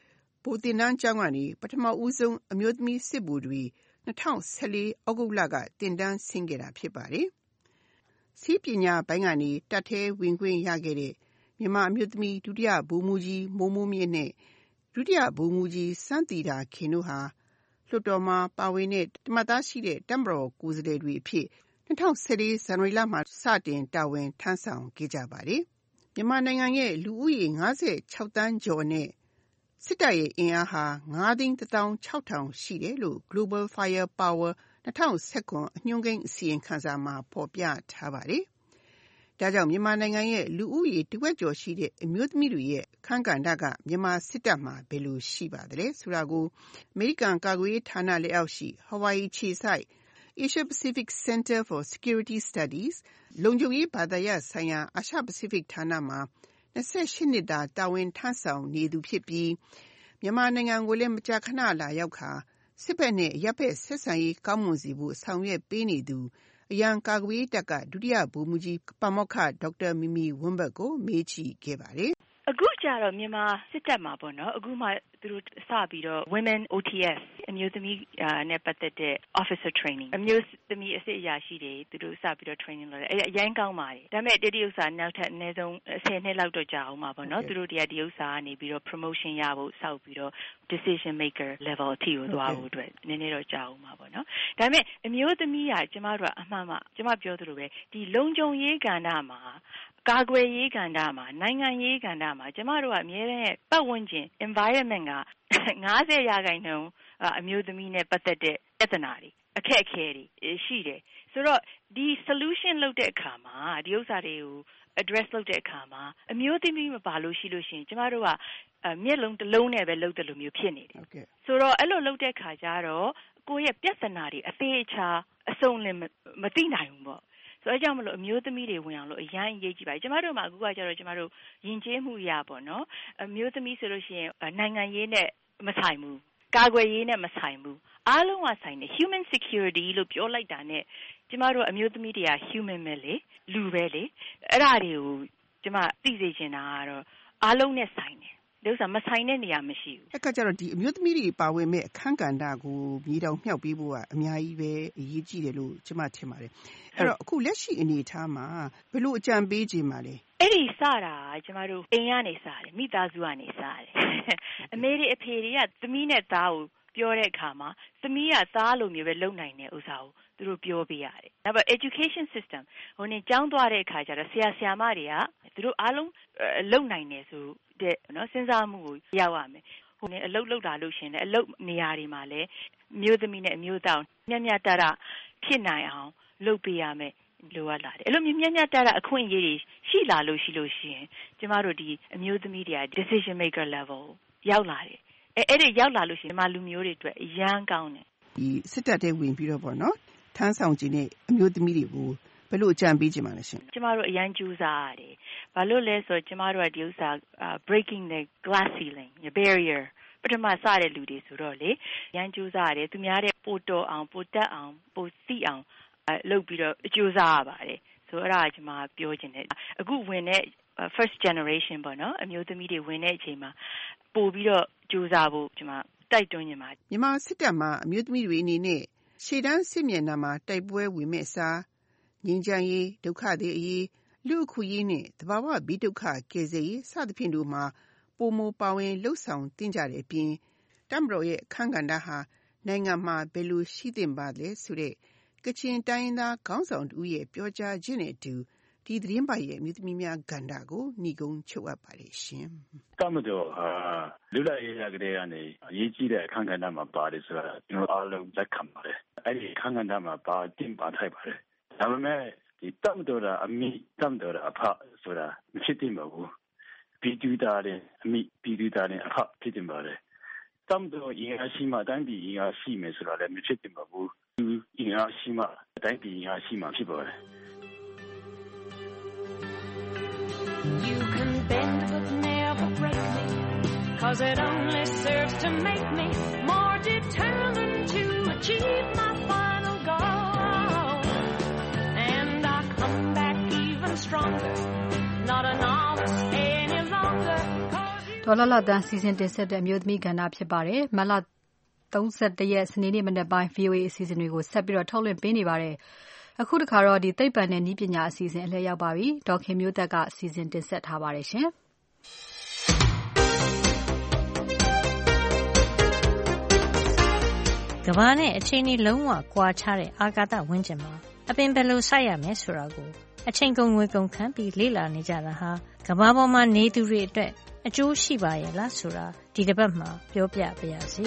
U: ဗိုလ်သင်တန်းကျောင်းကနေပထမဦးဆုံးအမျိုးသမီးစစ်ဗိုလ်တွေ2014 ဩဂုတ်လကသင်တန်းဆင်းခဲ့တာဖြစ်ပါတယ်။စီးပညာပိုင်းကနေတပ်ထဲဝင်ခွင့်ရခဲ့တဲ့မြန်မာအမျိုးသမီးဒုတိယဗိုလ်မှူးကြီးမိုးမိုးမြင့်နဲ့ဒုတိယဗိုလ်မှူးကြီးစန်းသီတာခင်တို့ဟာလွှတ်တော်မှာပါဝင်တဲ့တမတ်သားရှိတဲ့တပ်မတော်ကိုယ်စားလှယ်တွေအဖြစ်2014 ဇန်နဝါရီလမှာစတင်တာဝန်ထမ်းဆောင်ခဲ့ကြပါတယ်။မြန်မာနိုင်ငံရဲ့လူဦးရေ56သန်းကျော်နဲ့စစ်တပ်ရဲ့အင်အားဟာ9,16,000 ရှိတယ်လို့ Global Firepower 2019အညွှန်းကိန်းအစီရင်ခံစာမှာဖော်ပြထားပါတယ်။ဒါကြောင့်မြန်မာနိုင်ငံရဲ့လူဦးရေတစ်ဝက်ကျော်ရှိတဲ့အမျိုးသမီးတွေရဲ့အခန်းကဏ္ဍကမြန်မာစစ်တပ်မှာဘယ်လိုရှိပါသလဲဆိုတာကိုအမေရိကန်ကာကွယ်ရေးဌာနလက်အောက်ရှိ Hawaii ခြေစိုက် Asia Pacific Center for Security Studies လုံခြုံရေးဘာသာရပ်ဆိုင်ရာအာရှပစိဖိတ်ဌာနမှာ28နှစ်တာဝန်ထမ်းဆောင်နေသူဖြစ်ပြီးမြန်မာနိုင်ငံကိုလည်းမကြာခဏလာရောက်ခါစစ်ဘက်နဲ့ရပ်ဘက်ဆက်ဆံရေးကောင်းမွန်စေဖို့ဆောင်ရွက်ပေးနေသူအရန်ကာကွယ်ရေးတပ်ကဒုတိယဗိုလ်မှူးကြီးပါမောက္ခဒေါက်တာမီမီဝင်းဘတ်ကိုမေးကြည့်ခဲ့ပါတယ်။
T: အခုကျတော့မြန်မာစစ်တပ်မှာပေါ့နော်အခုမှသူတို့စပြီးတော့ Women OTS အမျိုးသမီးနဲ့ပတ်သက်တဲ့ Officer Training အမျိုးသမီးအစစ်အရာရှိတွေသူတို့စပြီးတော့ training လုပ်တယ်အရင်ကောင်းပါတယ်ဒါပေမဲ့ဒီဥစ္စာနောက်ထပ်အနည်းဆုံး10နှစ်လောက်တော့ကြာအောင်ပါပေါ့နော်သူတို့ဒီဥစ္စာကနေပြီးတော့ promotion ရဖို့စောက်ပြီးတော့ decision maker level အထိကိုသွားဖို့အတွက်နည်းနည်းတော့ကြာအောင်ပါပေါ့နော်ဒါပေမဲ့အမျိုးသမီးကကျမတို့ကအမှန်မှကျမပြောသလိုပဲဒီလုံခြုံရေးကဏ္ဍမှာကာကွယ်ရေးကဏ္ဍမှာနိုင်ငံရေးကဏ္ဍမှာကျမတို့ကအများနဲ့ပတ်ဝန်းကျင် environment က90%အမျိုးသမီးနဲ့ပတ်သက်တဲ့ပြဿနာတွေအခက်အခဲတွေရှိတယ်ဆိုတော့ဒီ solution လုပ်တဲ့အခါမှာဒီဥစ္စာတွေကို address လုပ်တဲ့အခါမှာအမျိုးသမီးမပါလို့ရှိလို့ရှိရင်ကျမတို့ကမျက်လုံးတစ်လုံးနဲ့ပဲလုပ်တယ်လို့မျိုးဖြစ်နေတယ်ဆိုတော့အဲ့လိုလုပ်တဲ့အခါကျတော့ကိုယ့်ရဲ့ပြဿနာတွေအသေးအချာအစုံလင်မသိနိုင်ဘူးပေါ့ဆိုတော့အကြောင်းမလို့အမျိုးသမီးတွေဝင်အောင်လို့အရင်အရေးကြီးပါတယ်ကျမတို့မှာအခုကကျတော့ကျမတို့ယဉ်ကျေးမှုရပေါ့နော်အမျိုးသမီးဆိုလို့ရှိရင်နိုင်ငံရေးနဲ့မဆိုင်ဘူးကာကွယ်ရေးနဲ့မဆိုင်ဘူးအားလုံးကဆိုင်တယ် human security လို့ပြောလိုက်တာနဲ့ကျမတို့အမျိုးသမီးတွေက human ပဲလေလူပဲလေအဲ့ဒါတွေကိုကျမသိစေချင်တာကတော့အားလုံးနဲ့ဆိုင်တယ်ဒီဥစ္စာမဆိုင်တဲ့နေရာမရှိဘူး
U: အဲ့ကကျတော့ဒီအမျိုးသမီးတွေပါဝင်မဲ့အခန်းကဏ္ဍကိုမြေတောင်မြှောက်ပေးဖို့ကအများကြီးပဲအရေးကြီးတယ်လို့ကျမထင်ပါတယ်အဲ့တော့အခုလက်ရှိအနေအထားမှာဘယ်လိုအကြံပေးခြင်းပါလဲ
T: အဲ့ဒီစတာကျမတို့အိမ်ကနေစတယ်မိသားစုကနေစတယ်အမေတွေအဖေတွေကသမီးနဲ့သားကိုပြောတဲ့အခါမှာသမီးကသားလိုမျိုးပဲလုံနိုင်တဲ့ဥစ္စာကိုသူတို့ပြောပေးရတယ်။နောက် education system ဟိုနေကျောင်းသွားတဲ့အခါကျတော့ဆရာဆရာမတွေကသူတို့အားလုံးလုံနိုင်တယ်ဆိုတဲ့နော်စဉ်းစားမှုကိုရောက်ရမယ်။ဟိုနေအလုပ်လုပ်တာလို့ရှင်လေအလုပ်နေရာတွေမှာလည်းမျိုးသမီးနဲ့အမျိုးသားမျှမျှတတဖြစ်နိုင်အောင်လုပ်ပေးရမယ်လိုအပ်လာတယ်။အဲ့လိုမျှမျှတတအခွင့်အရေးတွေရှိလာလို့ရှိရင်ကျမတို့ဒီအမျိုးသမီးတွေက decision maker level ရောက်လာတယ်အဲ့ဒီရောက်လာလို့ရှိရင်ဒီမှာလူမျိုးတွေအတွက်အရန်ကောင်းတယ်
U: ဒီစစ်တပ်တွေဝင်ပြီးတော့ပေါ့နော်ထမ်းဆောင်ခြင်းနဲ့အမျိုးသမီးတွေကိုဘယ်လိုအကြံပေးချင်ပါလဲရှင်
T: ကျမတို့အရန်ကြိုးစားရတယ်ဘာလို့လဲဆိုတော့ကျမတို့ကဒီဥစ္စာ breaking the glass ceiling the barrier ပထမစတဲ့လူတွေဆိုတော့လေအရန်ကြိုးစားရတယ်သူများတဲ့ပိုတော်အောင်ပိုတက်အောင်ပိုသိအောင်လုပ်ပြီးတော့ကြိုးစားရပါတယ်ဆိုအဲ့ဒါကကျမပြောချင်တယ်အခုဝင်တဲ့first generation ပေါ့နော်အမျိုးသမီးတွေဝင်တဲ့အချိန်မှာပို့ပြီးတော့ကြိုးစားဖို့ကျွန်မတိုက်တွန်းနေပါတယ်
U: မြန်မာစစ်တပ်မှာအမျိုးသမီးတွေအနေနဲ့ရှေ့တန်းစစ်မျက်နှာမှာတိုက်ပွဲဝင်မဲ့အစားငြိမ်းချမ်းရေးဒုက္ခသည်အရေးလူအခွင့်အရေးနဲ့သဘာဝဘေးဒုက္ခကယ်ဆယ်ရေးစသဖြင့်တို့မှာပိုမိုပါဝင်လှုပ်ဆောင်သင့်ကြတဲ့အပြင်တပ်မတော်ရဲ့အခန်းကဏ္ဍဟာနိုင်ငံမှာဘယ်လိုရှိသင့်ပါလဲဆိုတဲ့ကချင်တိုင်းရင်းသားခေါင်းဆောင်တူရဲ့ပြောကြားခြင်းနဲ့အတူဒီသတင်းပါရဲ့အမျိုးသမီးများကဏ္ဍကိုညီကုန်းချုပ်အပ်ပါလေရှင်
M: ။တပ်မတော်ဟာလူလာရေးရကလေးကနေအရေးကြီးတဲ့အခန်းကဏ္ဍမှာပါတယ်ဆိုတာကျွန်တော်အားလုံးလက်ခံပါတယ်။အဲ့ဒီအခန်းကဏ္ဍမှာပါတင်ပါထိုက်ပါတယ်။ဒါပေမဲ့ဒီတပ်မတော်ကအမိတပ်မတော်အဖဆိုတာမဖြစ်သင့်ပါဘူး။ပြည်သူသားတဲ့အမိပြည်သူသားတဲ့အဖဖြစ်တင်ပါတယ်။တပ်မတော်အင်အားရှိမှတိုင်းပြည်အင်အားရှိမယ်ဆိုတာလည်းမဖြစ်သင့်ပါဘူး။သူအင်အားရှိမှတိုင်းပြည်အင်အားရှိမှဖြစ်ပါတယ်။
F: You can bend but never break me, 'cause it only serves to make me more determined to achieve my final goal. And I come back even stronger, not a novice any longer, 'cause you
B: ဒေါ်လာလာတန်းစီစဉ်တင်ဆက်တဲ့အမျိုးသမီးကဏ္ဍဖြစ်ပါတယ်။မတ်လ31ရက်စနေနေ့မနက်ပိုင်း VOA အစီအစဉ်တွေကိုဆက်ပြီးထုတ်လွှင့်ပေးနေပါတယ်။အခုတစ်ခါတော့သိပ္ပံနဲ့နည်းပညာအစီအစဉ်အလှည့်ရောက်ပါပြီ။ဒေါ်ခင်မျိုးသက်ကစီစဉ်တင်ဆက်ထားပါတယ်ရှင်။
E: ကမ္ဘာနဲ့အခြေအနေလုံးဝကွာခြားတဲ့အာကာသဝန်းကျင်မှာအပင်ဘယ်လိုစိုက်ရမလဲဆိုတာကိုအချိန်ကုန်ငွေကုန်ခံပြီးလေ့လာနေကြတာဟာကမ္ဘာပေါ်မှာနေသူတွေအတွက်အကျိုးရှိပါရဲ့လားဆိုတာဒီတစ်ပတ်မှာပြောပြပါရစေ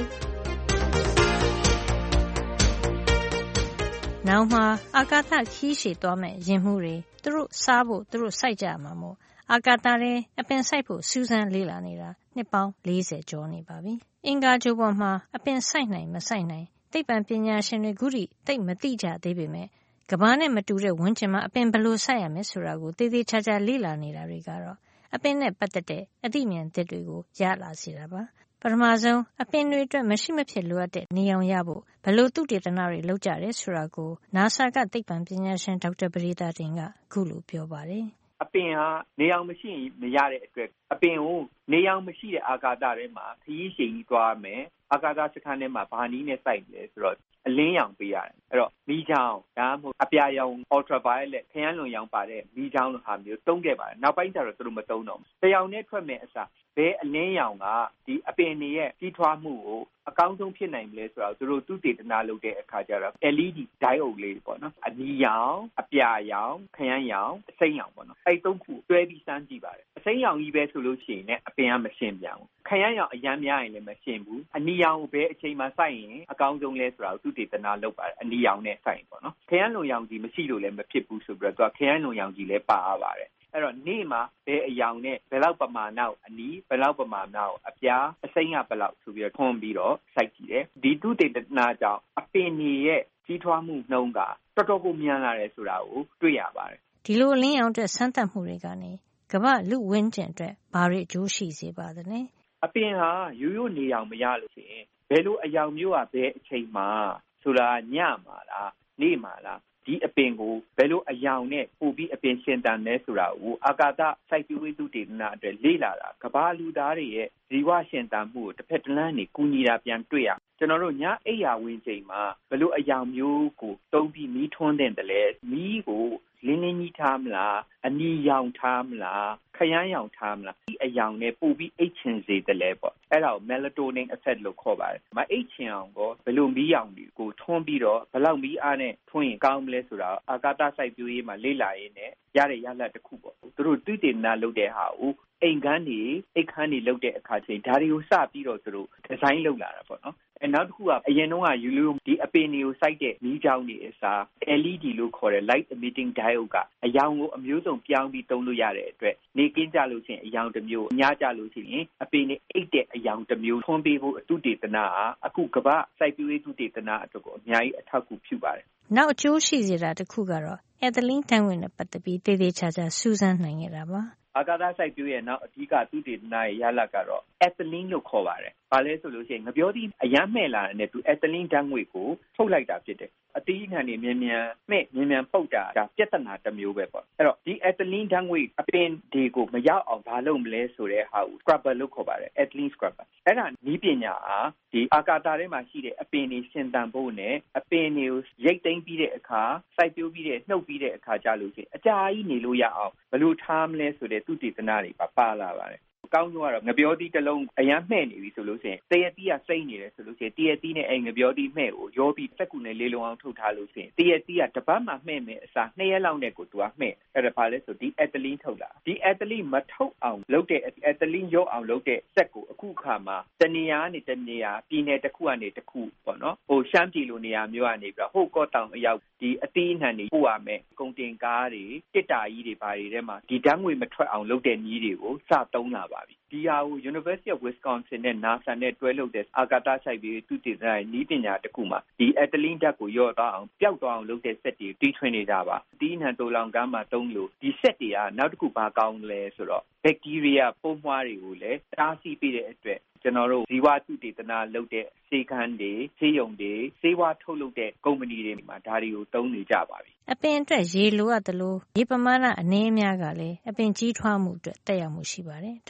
E: ။နောက်မှာအာကာသခီးရှည်သွားမဲ့ယဉ်မှုတွေသူတို့စားဖို့သူတို့စိုက်ကြမှာမို့အာကာသထဲအပင်စိုက်ဖို့စူးစမ်းလေ့လာနေတာနှစ်ပေါင်း40ကျော်နေပါပြီ။အင်္ဂါဂြိုဟ်ပေါ်မှာအပင်စိုက်နိုင်မစိုက်နိုင်သိပ္ပံပညာရှင်တွေခုထိသိမသိကြသေးပေမဲ့ကမ္ဘာနဲ့မတူတဲ့ဝန်းကျင်မှာအပင်ဘယ်လိုစိုက်ရမလဲဆိုတာကိုသေသေးချာချာလေ့လာနေတာတွေကတော့အပင်နဲ့ပတ်သက်တဲ့အသိဉာဏ်သစ်တွေကိုရလာစေတာပါပထမဆုံးအပင်တွေအတွက်မရှိမဖြစ်လိုအပ်တဲ့နေအောင်ရဖို့ဘယ်လိုသုတေသနတွေလုပ်ကြတယ်ဆိုတာကို NASA ကသိပ္ပံပညာရှင်ဒေါက်တာပရိသတင်ကခုလိုပြောပါတယ်
H: အပင်ဟာနေအောင်မရှိရင်မရတဲ့အတွက်အပင်ကိုနေအောင်မရှိတဲ့အာကာသထဲမှာခရီးရှည်ကြီးသွားမယ်အာကာသစခန်းထဲမှာဘာနည်းနဲ့စိုက်လဲဆိုတော့အလင်းရောင်ပေးရတယ်အဲ့တော့မီးချောင်းဒါမှမဟုတ်အပြာရောင် ultraviolet ခရမ်းလွန်ရောင်ပါတဲ့မီးချောင်းလိုဟာမျိုးသုံးခဲ့ပါတယ်နောက်ပိုင်းကျတော့သူတို့မသုံးတော့ဘူးတရောင်နဲ့ထွက်မဲ့အစားဘယ်အလင်းရောင်ကဒီအပင်တွေရဲ့ကြီးထွားမှုကိုအကောင်းဆုံးဖြစ်နိုင်မလဲဆိုတော့သူတို့သုတေသနလုပ်တဲ့အခါကျတော့ LED diode လေးပေါ့နော်အနီရောင်အပြာရောင်ခရမ်းရောင်အစိမ်းရောင်ပေါ့နော်အဲ့သုံးခုတွဲပြီးစမ်းကြည့်ပါတယ်အစိမ်းရောင်ကြီးပဲဆိုလို့ရှိရင်လည်းအပင်ကမရှင်းပြန်ဘူးခရမ်းရောင်အရမ်းများရင်လည်းမရှင်းဘူးအနီရောင်ကိုဘယ်အချိန်မှစိုက်ရင်အကောင်းဆုံးလဲဆိုတော့သုတေသနလုပ်ပါတယ်အနီရောင်နဲ့စိုက်ပေါ့နော်ခရမ်းလွန်ရောင်ကြီးမရှိလို့လည်းမဖြစ်ဘူးဆိုပြီးတော့သူကခရမ်းလွန်ရောင်ကြီးလည်းပါရပါတယ်အဲ့တော့နေ့မှာဘယ်အယောင်နဲ့ဘယ်လောက်ပမာဏအနီးဘယ်လောက်ပမာဏအပြားအစိမ်းကဘယ်လောက်ဆိုပြီးတော့ထွန်းပြီးတော့စိုက်ကြည့်တယ်ဒီသုတေသနကြောင့်အပင်ကြီးရဲ့ကြီးထွားမှုနှုန်းကတော်တော်ကိုမြန်လာတယ်ဆိုတာကိုတွေ့ရပါတယ်
E: ဒီလိုအလင်းရောင်အတွက်စမ်းသပ်မှုတွေကနေကမ္ဘာလူဝန်းကျင်အတွက်ဘာတွေအကျိုးရှိစေပါသလဲ
H: အပင်ဟာရိုးရိုးနေအောင်မရလို့ရှိရင်ဘယ်လိုအယောင်မျိုးကဘယ်အချိန်မှာဆိုတာညမှာလားနေ့မှာလားဒီအပင်ကိုဘယ်လိုအယောင်နဲ့ပို့ပြီးအပင်ရှင်တန်လဲဆိုတာကိုအာကာသစိုက်ပျိုးရေးသုတေသနအတွက်လေ့လာတာကမ္ဘာလူသားတွေရဲ့ဇီဝရှင်တန်မှုကိုတစ်ဖက်တစ်လမ်းနေကူညီတာပြန်တွေ့ရကျွန်တော်တို့ညအိပ်ရာဝင်ချိန်မှာဘယ်လိုအယောင်မျိုးကိုတုံးပြီးမီးထွန်းတဲ့တယ်လဲမီးကိုလင်းလင်းကြီးထားမလားအနီရောင်ထားမလားခရမ်းရောင်ထားမလားဒီအယောင်နဲ့ပို့ပြီးအိတ်ချင်စေတယ်လဲပေါ့အဲ့ဒါကို melatonin effect လို့ခေါ်ပါတယ်မအိတ်ချင်အောင်ကိုဘယ်လိုမီးရောင်တွေကိုထွန်းပြီးတော့ဘယ်လောက်မီးအားနဲ့ထွန်းရင်ကောင်းမလဲဆိုတာအာကာသစိုက်ပျိုးရေးမှာလေ့လာရင်းနဲ့ရတဲ့ရလဒ်တစ်ခုပေါ့သူတို့သိတေသနလုပ်တဲ့ဟာကိုအိမ်ခန်းတွေအိတ်ခန်းတွေလုပ်တဲ့အခါချင်းဒါတွေကိုစပြီးတော့သူတို့ဒီဇိုင်းလုပ်လာတာပေါ့နော်နောက်တစ်ခုကအရင်တုန်းကယူလို့ဒီအပင်တွေကိုစိုက်တဲ့မီးချောင်းတွေအစား LED လို့ခေါ်တဲ့ light emitting diode ကအရောင်ကိုအမျိုးစုံပြောင်းပြီးသုံးလို့ရတဲ့အတွက်နေကင်းကြလို့ရှိရင်အရောင်တစ်မျိုးညကြလို့ရှိရင်အပင်တွေအိတ်တဲ့အရောင်တစ်မျိုးထွန်းပေးဖို့သုတေသနဟာအခုကမ္ဘာစိုက်ပျိုးရေးသုတေသနအတွက်ကိုအများကြီးအထောက်အကူပြုပါတယ်
E: နောက်အကျိုးရှိစေတာတစ်ခုကတော့ ethylene ဓာတ်ငွေ့နဲ့ပတ်သက်ပြီးသေသေးချာချာစူးစမ်းနိုင်ခဲ့တာပါ
H: အာကာသစိုက်ပျိုးရဲ့နောက်အဓိကသုတေသနရဲ့ရလဒ်ကတော့ ethylene လို့ခေါ်ပါတယ်။ဘာလဲဆိုလို့ရှိရင်ငပြောသီးအရမ်းမှဲ့လာတဲ့သူ ethylene ဓာတ်ငွေ့ကိုထုတ်လိုက်တာဖြစ်တယ်။အသီးအနှံတွေမြန်မြန်ပုတ်တာဒါပြဿနာတစ်မျိုးပဲပေါ့။အဲ့တော့ဒီ ethylene ဓာတ်ငွေ့အပင်တွေကိုမရောက်အောင်ဘာလုပ်မလဲဆိုတဲ့ဟာကို scrubber လို့ခေါ်ပါတယ်။ ethylene scrubber ။အဲ့ဒါနည်းပညာဟာဒီအာကာသထဲမှာရှိတဲ့အပင်တွေရှင်သန်ဖို့နဲ့အပင်တွေကိုရိတ်သိမ်းပြီးတဲ့အခါစိုက်ပျိုးပြီးတဲ့နှုတ်ပြီးတဲ့အခါကြာလို့ရှိရင်အကြာကြီးနေလို့ရအောင်ဘယ်လိုထားမလဲဆိုတဲ့သုတေသနတွေပါလာပါတယ်အကောင်းဆုံးကတော့ငပြောသီးတစ်လုံးအရမ်းမှဲ့နေပြီဆိုလို့ရှိရင်တရက်သီးကစိမ့်နေတယ်ဆိုလို့ရှိရင်တရက်သီးနဲ့ငပြောသီးမှဲ့ကိုရောပြီးစက်ကူနဲ့လေးလုံးအောင်ထုတ်ထားလို့ရှိရင်တရက်သီးကတစ်ပတ်မှမှဲ့မယ်အစား2ရက်လောက်နဲ့ကိုသူကမှဲ့အဲ့ဒါဘာလဲဆိုဒီ ethylene ထုတ်လာဒီ ethylene မထုတ်အောင်လုပ်တဲ့ ethylene ရော့အောင်လုပ်တဲ့စက်ကိုအခုခါမှာတနေရာနဲ့တနေရာပြည်နယ်တစ်ခုကနေတစ်ခုပေါ့နော်ဟိုရှမ်းပြည်လိုနေရာမျိုးကနေပြီးတော့ဟိုကော့တောင်အရောက်ဒီအသီးအနှံတွေပို့ရမယ်ကုန်တင်ကားတွေတစ်တာကြီးတွေဘာတွေထဲမှာဒီဓာတ်ငွေမထွက်အောင်လုပ်တဲ့နည်းတွေကိုစသုံးလာပါပြီဒီဟာကို University of Wisconsin နဲ့ NASA နဲ့တွဲလုပ်တဲ့အာကာသဆိုင်ပြီးသုတေသနနည်းပညာတစ်ခုမှာဒီ ethylene ဓာတ်ကိုရော့သွားအောင်ပျောက်သွားအောင်လုပ်တဲ့စက်တွေတီးထွင်နေကြပါအသီးအနှံတိုလောင်ကမ်းမှာသုံးလို့ဒီစက်တွေကနောက်တစ်ခုဘာကောင်းလဲဆိုတော့ဘက်တီးရီးယားပိုးမွှားတွေကိုလည်းတားဆီးပေးတဲ့အတွက်ကျွန်တော်တို့ဇီဝသုတေသနလုပ်တဲ့ဆေးခန်းတွေဆေးရုံတွေဆေးဝါးထုတ်လုပ်တဲ့ကုမ္ပဏီတွေမှာဒါတွေကိုသုံးနေကြပါပြီ
E: အပင်အတွက်ရေလိုအပ်သလိုရေပမာဏအနည်းအများကလည်းအပင်ကြီးထွားမှုအတွက်တက်ရောက်မှုရှိပါတယ်ဒါကြောင့်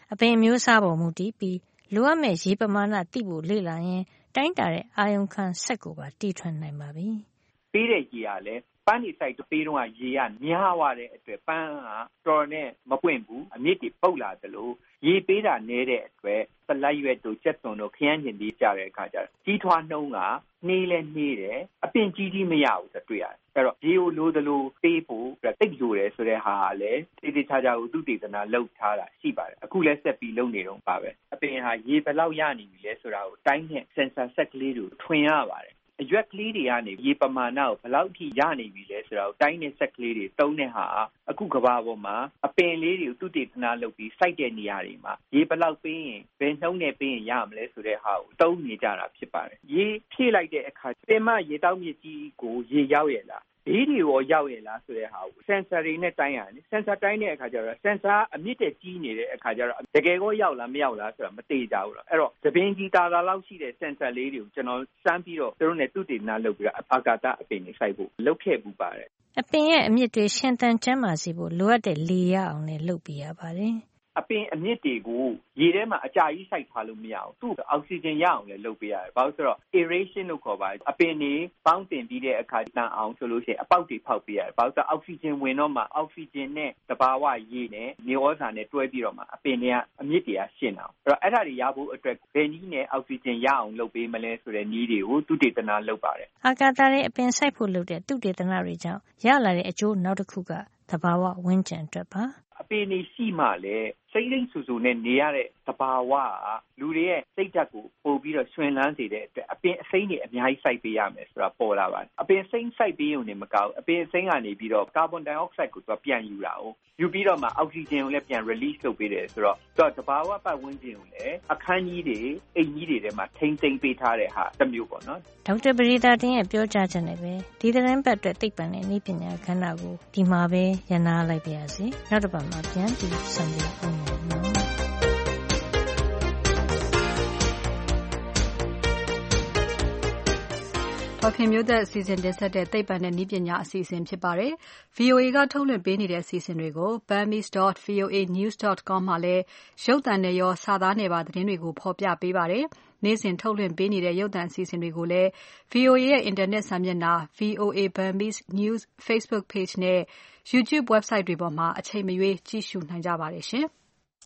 E: အပင်အမျိုးအစားပေါ်မူတည်ပြီးလိုအပ်မဲ့ရေပမာဏသိဖို့လေ့လာရင်တိုင်းတာတဲ့အာရုံခံစက်ကိုပါတီထွင်နိုင်ပါပြီ
H: ။ပေးတဲ့ရေကလည်းပန်းနေဆိုင်ပေးတော့ရေကများသွားတဲ့အတွက်ပန်းကတော်နဲ့မပွင့်ဘူးအမြင့်တွေပုတ်လာသလိုရေပေးတာနည်းတဲ့အတွက်ပလက်ရွက်တို့ကြက်သွန်တို့ခရမ်းချင်ပြီးကြတဲ့အခါကျတော့ကြီးထွားနှုံးကနှေးလဲနှေးတယ်အပင်ကြီးမရဘူးဆိုတွေ့ရတယ်အဲ့တော့ရေကိုလိုသလိုပေးဖို့တိတ်လိုတယ်ဆိုတဲ့ဟာကလည်းတေချာချာကိုသူတေသနာလောက်ထားတာရှိပါတယ်အခုလည်းဆက်ပြီးလုပ်နေတော့ပါပဲအပင်ဟာရေဘယ်လောက်ရနေပြီလဲဆိုတာကိုတိုင်းနဲ့ sensor ဆက်ကလေးတွေထွင်ရပါတယ်အရွက်ကလေးတွေကနေရေပမာဏကိုဘယ်လောက်ထိရနေပြီလဲဆိုတာကိုတိုင်းတဲ့ဆက်ကလေးတွေတုံးတဲ့ဟာအခုကဘာပေါ်မှာအပင်လေးတွေကိုသူတေသနာလုပ်ပြီးစိုက်တဲ့နေရာတွေမှာရေဘယ်လောက်ပေးရင်ဘယ်နှုန်းနဲ့ပေးရင်ရမလဲဆိုတဲ့ဟာကိုတုံးနေကြတာဖြစ်ပါတယ်ရေဖြည့်လိုက်တဲ့အခါပင်မရေတောက်မြစ်ကြီးကိုရေရောက်ရလားဘေးတွေရောရောက်ရလားဆိုတဲ့ဟာကို sensor တွေနဲ့တိုင်းရတယ် sensor တိုင်းတဲ့အခါကျတော့ sensor အမြင့်တက်ကြီးနေတဲ့အခါကျတော့တကယ်ကိုရောက်လားမရောက်လားဆိုတာမသိကြဘူးတော့အဲ့တော့သပင်ကြီးတာလောက်ရှိတဲ့ sensor လေးတွေကိုကျွန်တော်စမ်းပြီးတော့သူတို့နဲ့သူတည်နာလုပ်ပြီးတော့အာကာသအပင်တွေစိုက်ဖို့လုပ်ခဲ့ပူပါတယ်
E: အပင်ရဲ့အမြင့်တွေရှင်သန်ကျန်းမာစေဖို့လိုအပ်တဲ့လေရအောင်လည်းလုပ်ပြရပါတယ်
H: အပင်အမြင့်တွေကိုရေထဲမှာအကြာကြီးစိုက်ထားလို့မရအောင်သူ့အောက်ဆီဂျင်ရအောင်လည်းလုပ်ပေးရတယ်။ဘာလို့ဆိုတော့ aeration လို့ခေါ်ပါတယ်။အပင်တွေပေါင်းတင်ပြီးတဲ့အခါတန်အောင်ဆိုလို့ရှိရင်အပေါက်တွေဖောက်ပေးရတယ်။ဘာလို့ဆိုတော့အောက်ဆီဂျင်ဝင်တော့မှအောက်ဆီဂျင်နဲ့သဘာဝရေနဲ့မြေဩဇာနဲ့တွဲပြီးတော့မှအပင်တွေကအမြင့်တွေကရှင်းအောင်။အဲ့ဒါတွေရဖို့အတွက်ဘယ်နည်းနဲ့အောက်ဆီဂျင်ရအောင်လုပ်ပေးမလဲဆိုတဲ့နည်းတွေကိုသူတေသနာလုပ်ပါတယ်
E: ။အာကာသရဲ့အပင်စိုက်ဖို့လုပ်တဲ့သူတေသနာတွေကြောင့်ရလာတဲ့အကျိုးနောက်တစ်ခုကသဘာဝဝန်းကျင်အတွက်ပါ
H: အပင်တွေရှိမှလည်းစိတ်ရင်းဆူဆူနဲ့နေရတဲ့သဘာဝကလူတွေရဲ့စိတ်ဓာတ်ကိုပို့ပြီးတော့ဆွင်လန်းစေတဲ့အတွက်အပင်အစိမ်းတွေအများကြီးစိုက်ပေးရမယ်ဆိုတာပေါ်လာပါတယ်အပင်စိမ်းစိုက်ပေးရုံနဲ့မကောက်အပင်စိမ်းကနေပြီးတော့ကာဗွန်ဒိုင်အောက်ဆိုက်ကိုသူကပြန်ယူတာ哦ယူပြီးတော့မှအောက်ဆီဂျင်ကိုလည်းပြန် release လုပ်ပေးတယ်ဆိုတော့သူကသဘာဝပတ်ဝန်းကျင်ကိုလည်းအခန်းကြီးတွေအိမ်ကြီးတွေထဲမှာထိမ့်သိမ်းပေးထားတဲ့ဟာတစ်မျိုးပေါ့နော်
E: ဒေါက်တာပရိသတင်ရဲ့ပြောကြားချက်နဲ့ပဲဒီသတင်းပတ်အတွက်သိပ္ပံနဲ့နည်းပညာခန္ဓာကိုဒီမှာပဲရနာလိုက်ပါရစေနောက်တစ်ပတ်မှာပြန်ပြီးဆံပြအောင်
B: ဒေါခင်မျိုးသက်အစီအစဉ်တင်ဆက်တဲ့သိပ္ပံနဲ့နည်းပညာအစီအစဉ်ဖြစ်ပါတယ်။ VOA ကထုတ်လွှင့်ပေးနေတဲ့အစီအစဉ်တွေကို burmese.voanews.com မှာလည်းရုပ်သံနဲ့ရောစာသားနဲ့ပါသတင်းတွေကိုဖော်ပြပေးပါတယ်။နေ့စဉ်ထုတ်လွှင့်ပေးနေတဲ့ရုပ်သံအစီအစဉ်တွေကိုလည်း VOA ရဲ့အင်တာနက်စာမျက်နှာ VOA Burmese News Facebook Page နဲ့ YouTube website တွေပေါ်မှာအချိန်မရွေးကြည့်ရှုနိုင်ကြပါတယ်ရှင်။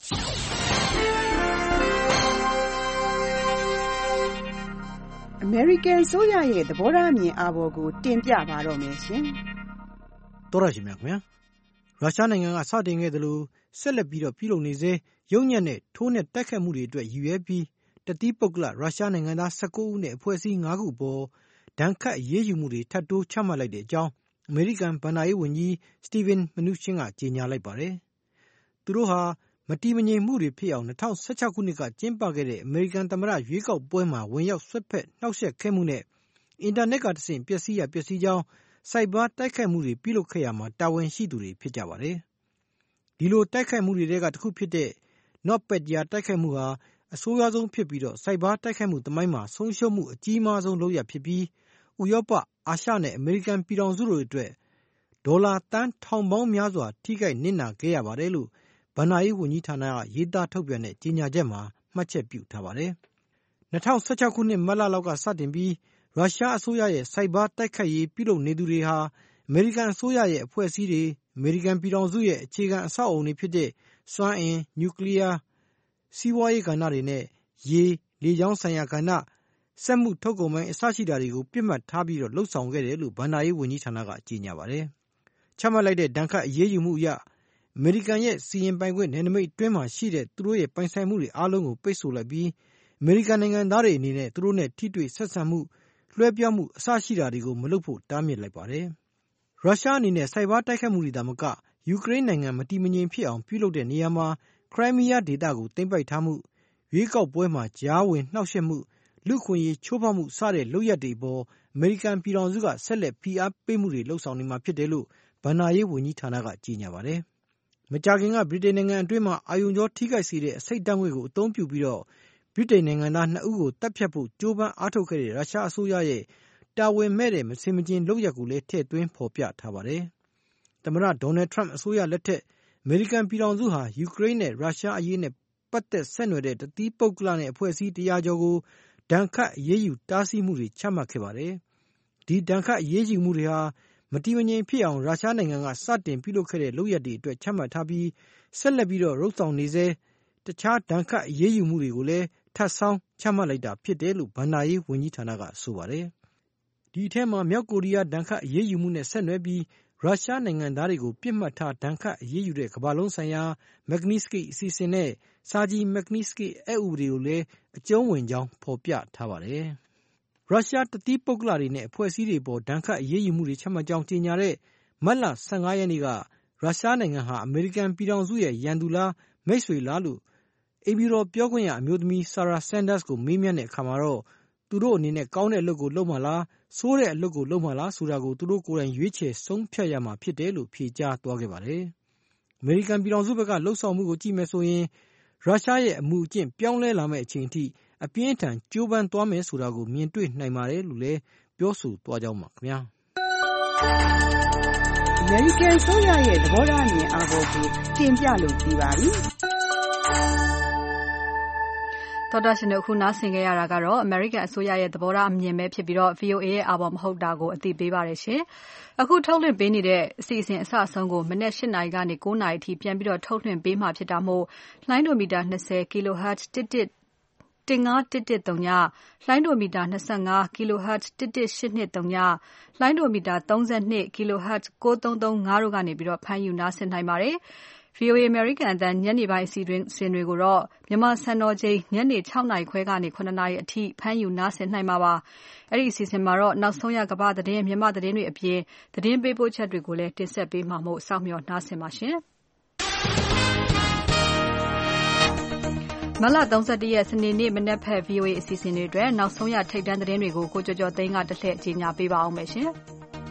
U: အမေရိကန်ဆိုရရဲ့သဘောထားအမြင်အာဘော်ကိုတင်ပြပါတော့မယ်ရှင်
D: ။တော်ရရှိမြခင်ဗျာ။ရုရှားနိုင်ငံကစတင်ခဲ့သလိုဆက်လက်ပြီးတော့ပြုလုပ်နေစေရုံညံ့တဲ့ထိုးနဲ့တိုက်ခတ်မှုတွေအတွက်ရည်ရွယ်ပြီးတတိပုဂ္ဂလရုရှားနိုင်ငံသား19ဦးနဲ့အဖွဲ့အစည်း5ခုပေါ်ဒဏ်ခတ်အရေးယူမှုတွေထပ်တိုးချမှတ်လိုက်တဲ့အကြောင်းအမေရိကန်ဘဏ္ဍာရေးဝန်ကြီးစတီဗင်မနူးရှင်းကကြေညာလိုက်ပါတယ်။သူတို့ဟာမတီးမငြိမ်မှုတွေဖြစ်အောင်2016ခုနှစ်ကကျင်းပခဲ့တဲ့အမေရိကန်သမ္မတရွေးကောက်ပွဲမှာဝင်ရောက်ဆွတ်ဖက်နှောက်ယှက်ခဲ့မှုနဲ့အင်တာနက်ကတဆင့်ပျက်စီးကြောင်းစိုက်ဘာတိုက်ခိုက်မှုတွေပြုလုပ်ခဲ့ရမှာတာဝန်ရှိသူတွေဖြစ်ကြပါတယ်။ဒီလိုတိုက်ခိုက်မှုတွေကတစ်ခုဖြစ်တဲ့ NotPetya တိုက်ခိုက်မှုဟာအဆိုးရွားဆုံးဖြစ်ပြီးတော့စိုက်ဘာတိုက်ခိုက်မှုသမိုင်းမှာဆုံးရှုံးမှုအကြီးမားဆုံးလုပ်ရဖြစ်ပြီးဥရောပအာရှနဲ့အမေရိကန်ပြည်ထောင်စုတို့အတွက်ဒေါ်လာတန်းထောင်ပေါင်းများစွာထိခိုက်နစ်နာခဲ့ရပါတယ်လို့ဘဏ္ဍာရေးဝန်ကြီးဌာနကရေးသားထုတ်ပြန်တဲ့ကြေညာချက်မှာမှတ်ချက်ပြုထားပါတယ်။2016ခုနှစ်မတ်လလောက်ကစတင်ပြီးရုရှားအစိုးရရဲ့စိုက်ဘာတိုက်ခိုက်ရေးပြုလုပ်နေသူတွေဟာအမေရိကန်အစိုးရရဲ့အဖွဲ့အစည်းတွေအမေရိကန်ပြည်ထောင်စုရဲ့အခြေခံအဆောက်အအုံတွေဖြစ်တဲ့စွမ်းအင်နျူကလ িয়ারစီးပွားရေးကဏ္ဍတွေနဲ့ရေလေကြောင်းဆိုင်ရာကဏ္ဍစက်မှုထုတ်ကုန်ပိုင်းအစရှိတာတွေကိုပြစ်မှတ်ထားပြီးတော့လှုပ်ဆောင်ခဲ့တယ်လို့ဘဏ္ဍာရေးဝန်ကြီးဌာနကကြေညာပါတယ်။ချမှတ်လိုက်တဲ့ဒဏ်ခတ်အရေးယူမှုအရအမေရိကန်ရဲ့စီရင်ပိုင်ခွင့်နယ်နိမိတ်အတွင်းမှာရှိတဲ့သူတို့ရဲ့ပိုင်ဆိုင်မှုတွေအားလုံးကိုပိတ်ဆို့လိုက်ပြီးအမေရိကန်နိုင်ငံသားတွေအနေနဲ့သူတို့နဲ့ထိတွေ့ဆက်ဆံမှုလွှဲပြောင်းမှုအစရှိတာတွေကိုမလုပ်ဖို့တားမြစ်လိုက်ပါတယ်။ရုရှားအနေနဲ့စိုက်ဘာတိုက်ခိုက်မှုတွေဒါမကယူကရိန်းနိုင်ငံမတည်မငြိမ်ဖြစ်အောင်ပြုလုပ်တဲ့နေရာမှာခရိုင်းမီးယားဒေသကိုသိမ်းပိုက်ထားမှုရွေးကောက်ပွဲမှာကြားဝင်နှောက်ယှက်မှုလူခွင့်ရေးချိုးဖောက်မှုစတဲ့လုပ်ရပ်တွေပေါ်အမေရိကန်ပြည်ထောင်စုကဆက်လက်ဖိအားပေးမှုတွေလှုပ်ဆောင်နေမှာဖြစ်တယ်လို့ဘဏ္ဍာရေးဝန်ကြီးဌာနကကြေညာပါတယ်။မကြာခင်ကဗြိတိန်နိုင်ငံအတွင်းမှာအာရုံကြောထိခိုက်စေတဲ့အဆိပ်ဓာတ်ငွေ့ကိုအသုံးပြုပြီးတော့ဗြိတိန်နိုင်ငံသား2ဦးကိုတပ်ဖြတ်ဖို့ကြိုးပမ်းအားထုတ်ခဲ့တဲ့ရုရှားအစိုးရရဲ့တာဝန်မဲ့တဲ့မစင်မကျင်လုပ်ရပ်ကိုလည်းထည့်သွင်းဖော်ပြထားပါတယ်။သမ္မတဒေါ်နယ်ထရန့်အစိုးရလက်ထက်အမေရိကန်ပြည်ထောင်စုဟာယူကရိန်းနဲ့ရုရှားအရေးနဲ့ပပတ်သက်ဆက်နွယ်တဲ့တသီးပုဂ္ဂလနဲ့အဖွဲ့အစည်း100ကျော်ကိုဒဏ်ခတ်အရေးယူတားဆီးမှုတွေချမှတ်ခဲ့ပါတယ်။ဒီဒဏ်ခတ်အရေးယူမှုတွေဟာမတည်မငြိမ်ဖြစ်အောင်ရုရှားနိုင်ငံကစတင်ပြုလုပ်ခဲ့တဲ့လုပ်ရပ်တွေအတွက်ချမှတ်ထားပြီးဆက်လက်ပြီးတော့ရုပ်ဆောင်နေစေတခြားဒဏ်ခတ်အရေးယူမှုတွေကိုလည်းထပ်ဆောင်းချမှတ်လိုက်တာဖြစ်တယ်လို့ဘဏ္ဍာရေးဝန်ကြီးဌာနကဆိုပါတယ်။ဒီအထက်မှာမြောက်ကိုရီးယားဒဏ်ခတ်အရေးယူမှုနဲ့ဆက်နွယ်ပြီးရုရှားနိုင်ငံသားတွေကိုပြစ်မှတ်ထားဒဏ်ခတ်အရေးယူတဲ့ကမ္ဘာလုံးဆိုင်ရာမက်ဂနီစကီအစီအစဉ်နဲ့စာကြီးမက်ဂနီစကီအက်ဥပဒေကိုလည်းအကျုံးဝင်ကြောင်းဖော်ပြထားပါတယ်။ရုရှားတသီးပုဂ္ဂလတွေနဲ့အဖွဲ့အစည်းတွေပေါ်ဒဏ်ခတ်အရေးယူမှုတွေချမှတ်ကြောင်းကြေညာတဲ့မတ်လ15ရက်နေ့ကရုရှားနိုင်ငံဟာအမေရိကန်ပြည်ထောင်စုရဲ့ရန်သူလားမိတ်ဆွေလားလို့အိမ်ဖြူတော်ပြောခွင့်ရအမျိုးသမီးဆာရာဆန်ဒါစ်ကိုမေးမြန်းတဲ့အခါမှာတော့သူတို့အနေနဲ့ကောင်းတဲ့အလုပ်ကိုလုပ်မှလားဆိုးတဲ့အလုပ်ကိုလုပ်မှလားဆိုတာကိုသူတို့ကိုယ်တိုင်ရွေးချယ်ဆုံးဖြတ်ရမှာဖြစ်တယ်လို့ဖြေကြားသွားခဲ့ပါတယ်။အမေရိကန်ပြည်ထောင်စုဘက်ကလှုပ်ဆောင်မှုကိုကြည့်မယ်ဆိုရင်ရုရှားရဲ့အမှုအကျင့်ပြောင်းလဲလာမယ့်အချိန်အထိအပြင်းထန်ကြိုးပမ်းသွားမယ်ဆိုတာကိုမြင်တွေ့နိုင်ပါတယ်လို့လည်းပြောဆိုသွားကြောင်းပါခင်ဗျာ။
G: American ဆိုရရဲ့သဘောထားအမြင်အာဘော်ကိုတင်ပြလို့ပြီးပါပြီ။
B: တော်တော်ရှင်တို့ခုနားဆင်ခဲ့ရတာကတော့ American အစိုးရရဲ့သဘောထားအမြင်ပဲဖြစ်ပြီးတော့ VOA ရဲ့အာဘော်မဟုတ်တာကိုအသိပေးပါတယ်ရှင်။အခုထုတ်လွှင့်ပေးနေတဲ့အစီအစဉ်အစအဆုံးကိုမနေ့8နာရီကနေ9နာရီအထိပြန်ပြီးတော့ထုတ်လွှင့်ပေးမှဖြစ်တာမို့လိုင်းဒိုမီတာ20 kHz 15113ညလိုင်းဒိုမီတာ25 kHz 11823လိုင်းဒိုမီတာ32 kHz 9335တို့ကနေပြီးတော့ဖမ်းယူနားဆင်နိုင်ပါတယ်။ VOA American အသံညနေပိုင်းအစီအစဉ်တွေကိုတော့မြန်မာစံတော်ချိန်ညနေ6နာရီခွဲကနေ9နာရီအထိဖမ်းယူနားဆင်နိုင်မှာပါ။အဲ့ဒီအစီအစဉ်မှာတော့နောက်ဆုံးရကမ္ဘာသတင်းမြန်မာသတင်းတွေအပြင်သတင်းပေးပို့ချက်တွေကိုလည်းတင်ဆက်ပေးမှာမို့စောင့်မျှော်နားဆင်ပါရှင်။မလ31ရက်စနေနေ့မနက်ဖက် VOA အစီအစဉ်တွေအတွက်နောက်ဆုံးရထိပ်တန်းသတင်းတွေကိုကိုကျော်ကျော်သိန်းကတစ်လှည့်ကြီးညာပေးပါအောင်မယ်ရှင်။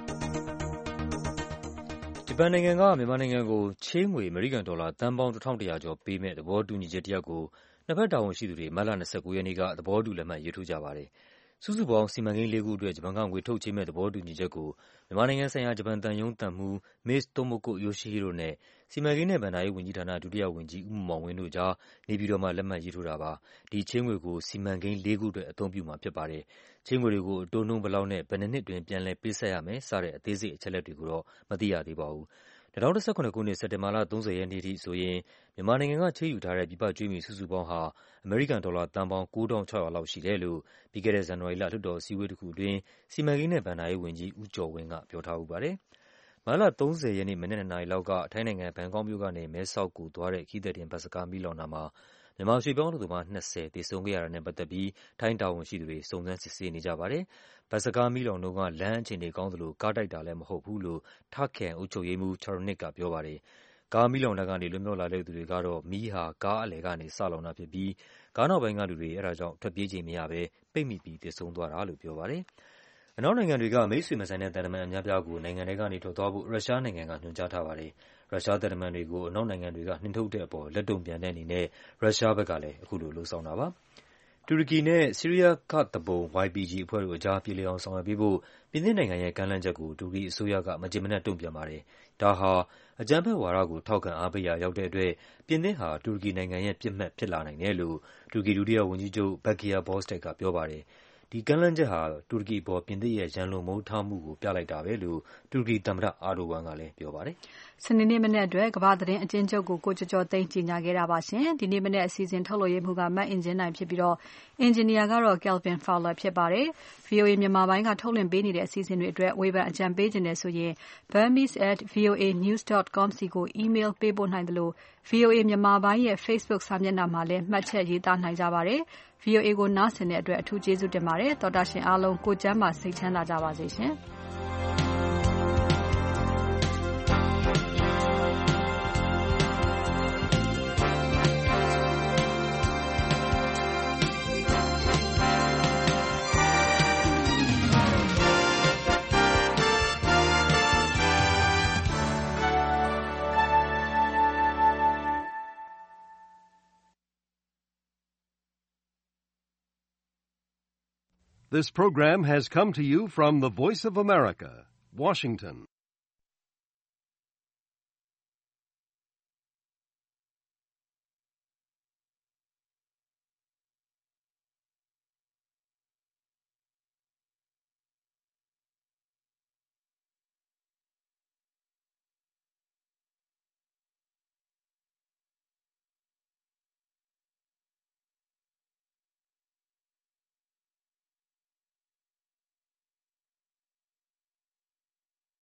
C: ဂျပန်နိုင်ငံကမြန်မာနိုင်ငံကိုချေးငွေအမေရိကန်ဒေါ်လာသန်းပေါင်း1100ကျော်ပေးမဲ့သဘောတူညီချက်တရပ်ကိုနှစ်ဖက်တာဝန်ရှိသူတွေမတ်လ29ရက်နေ့ကသဘောတူလက်မှတ်ရေးထိုးကြပါတယ်။စုစုပေါင်းစီမံကိန်း၄ခုအတွက်ဂျပန်ကငွေထုတ်ချေးမဲ့သဘောတူညီချက်ကိုမြန်မာနိုင်ငံဆိုင်ရာဂျပန်သံရုံးသံမှူး Ms. Tomoko Yoshihiro နဲ့စီမံကိန်းနဲ့ဘဏ္ဍာရေးဝန်ကြီးဌာနဒုတိယဝန်ကြီးဦးမောင်ဝင်းတို့ကြားနေပြည်တော်မှာလက်မှတ်ရေးထိုးတာပါ။ဒီချေးငွေကိုစီမံကိန်း၄ခုအတွက်အသုံးပြုမှာဖြစ်ပါတယ်။ချေးငွေတွေကိုအတိုးနှုန်းဘယ်လောက်နဲ့ဘယ်နှစ်တွင်ပြန်လည်ပေးဆပ်ရမယ်စတဲ့အသေးစိတ်အချက်အလက်တွေကိုတော့မသိရသေးပါဘူး။2019ခုနှစ်စက်တင်ဘာလ30ရက်နေ့ထိဆိုရင်မြန်မာနိုင်ငံကချေးယူထားတဲ့ပြည်ပကြွေးမြီစုစုပေါင်းဟာအမေရိကန်ဒေါ်လာသန်းပေါင်း9600လောက်ရှိတယ်လို့ပြီးခဲ့တဲ့ဇန်နဝါရီလလွှတ်တော်အစည်းအဝေးတစ်ခုအတွင်းစီမံကိန်းနဲ့ဘဏ္ဍာရေးဝန်ကြီးဦးကျော်ဝင်းကပြောထားပါတယ်။မတ်လ30ရက်နေ့မနက်2နာရီလောက်ကထိုင်းနိုင်ငံဘန်ကောက်မြို့ကနေမဲဆောက်ကိုသွားတဲ့ခရီးသည်တင်ဘတ်စကားမီးလောင်တာမှာမြန်မာရွှေ့ပြောင်းအလုပ်သမား20သေဆုံးခဲ့ရတာနဲ့ပတ်သက်ပြီးထိုင်းတာဝန်ရှိသူတွေစုံစမ်းစစ်ဆေးနေကြပါတယ်။ဘတ်စကားမီးလောင်တုန်းကလမ်းအခြေအနေကောင်းသလိုကားတိုက်တာလည်းမဟုတ်ဘူးလို့ထခရိုင်အုပ်ချုပ်ရေးမှူး Charonik ကပြောပါတယ်။ကားမီးလောင်တာကနေလွတ်မြောက်လာတဲ့သူတွေကတော့မီးဟာကားအလယ်ကနေစလောင်တာဖြစ်ပြီးကားနောက်ပိုင်းကလူတွေအဲဒါကြောင့်ထွက်ပြေးချိန်မရဘဲပိတ်မိပြီးသေဆုံးသွားတာလို့ပြောပါတယ်။အနောက်နိုင်ငံတွေကမိတ်ဆွေမဆိုင်တဲ့သံတမန်အများပြားကိုနိုင်ငံထဲကနေထွက်သွားဖို့ရုရှားနိုင်ငံကညွှန်ကြားထားပါတယ်။ရုရှားသံတမန်တွေကိုအနောက်နိုင်ငံတွေကနှင်ထုတ်တဲ့အပေါ်လက်တုံ့ပြန်တဲ့အနေနဲ့ရုရှားဘက်ကလည်းအခုလိုလုပ်ဆောင်တာပါ။တူရကီနဲ့ဆီးရီးယားကသူပုန် YPG အဖွဲ့တို့အကြားပြေလည်အောင်ဆောင်ရွက်ပေးဖို့ပြင်သစ်နိုင်ငံရဲ့ကမ်းလှမ်းချက်ကိုတူရကီအစိုးရကမကျေမနပ်တုံ့ပြန်ပါတယ်။ဒါဟာအကြမ်းဖက်ဝါဒကိုထောက်ခံအားပေးရာရောက်တဲ့အတွက်ပြင်သစ်ဟာတူရကီနိုင်ငံရဲ့ပစ်မှတ်ဖြစ်လာနိုင်တယ်လို့တူရကီဒုတိယဝန်ကြီးချုပ် Bekir Bozdag ကပြောပါတယ်။ဒီကမ်းလှမ်းချက်ဟာတူရကီအပေါ်ပြင်သစ်ရဲ့ရန်လိုမုန်းထားမှုကိုပြလိုက်တာပဲလို့တူရကီသမ္မတအာဒိုဝမ်ကလည်းပြောပါတယ်
B: ။စနေနေ့မနက်အတွက်ကမ္ဘာသတင်းအကျဉ်းချုပ်ကိုကိုကျော်ကျော်သိန်းကြီးညာခဲ့တာပါရှင်။ဒီနေ့မနက်အစီအစဉ်ထုတ်လွှင့်ရေးမှုကမတ်အင်ဂျင်နိုင်ဖြစ်ပြီးတော့အင်ဂျင်နီယာကတော့ Kelvin Fowler ဖြစ်ပါတယ်။ VOA မြန်မာပိုင်းကထုတ်လွှင့်ပေးနေတဲ့အစီအစဉ်တွေအတွက်ဝေဖန်အကြံပေးခြင်းနဲ့ဆိုရင် burmese@voanews.com စီကို email ပေးပို့နိုင်တယ်လို့ VOA မြန်မာပိုင်းရဲ့ Facebook စာမျက်နှာမှာလည်းမှတ်ချက်ရေးသားနိုင်ကြပါတယ်။ VOA ကိုနားဆင်တဲ့အတွက်အထူးကျေးဇူးတင်ပါတယ်။သောတာရှင်အားလုံးကိုကျမ်းမာစိတ်ချမ်းသာကြပါစေရှင်။
J: This program has come to you from the Voice of America, Washington.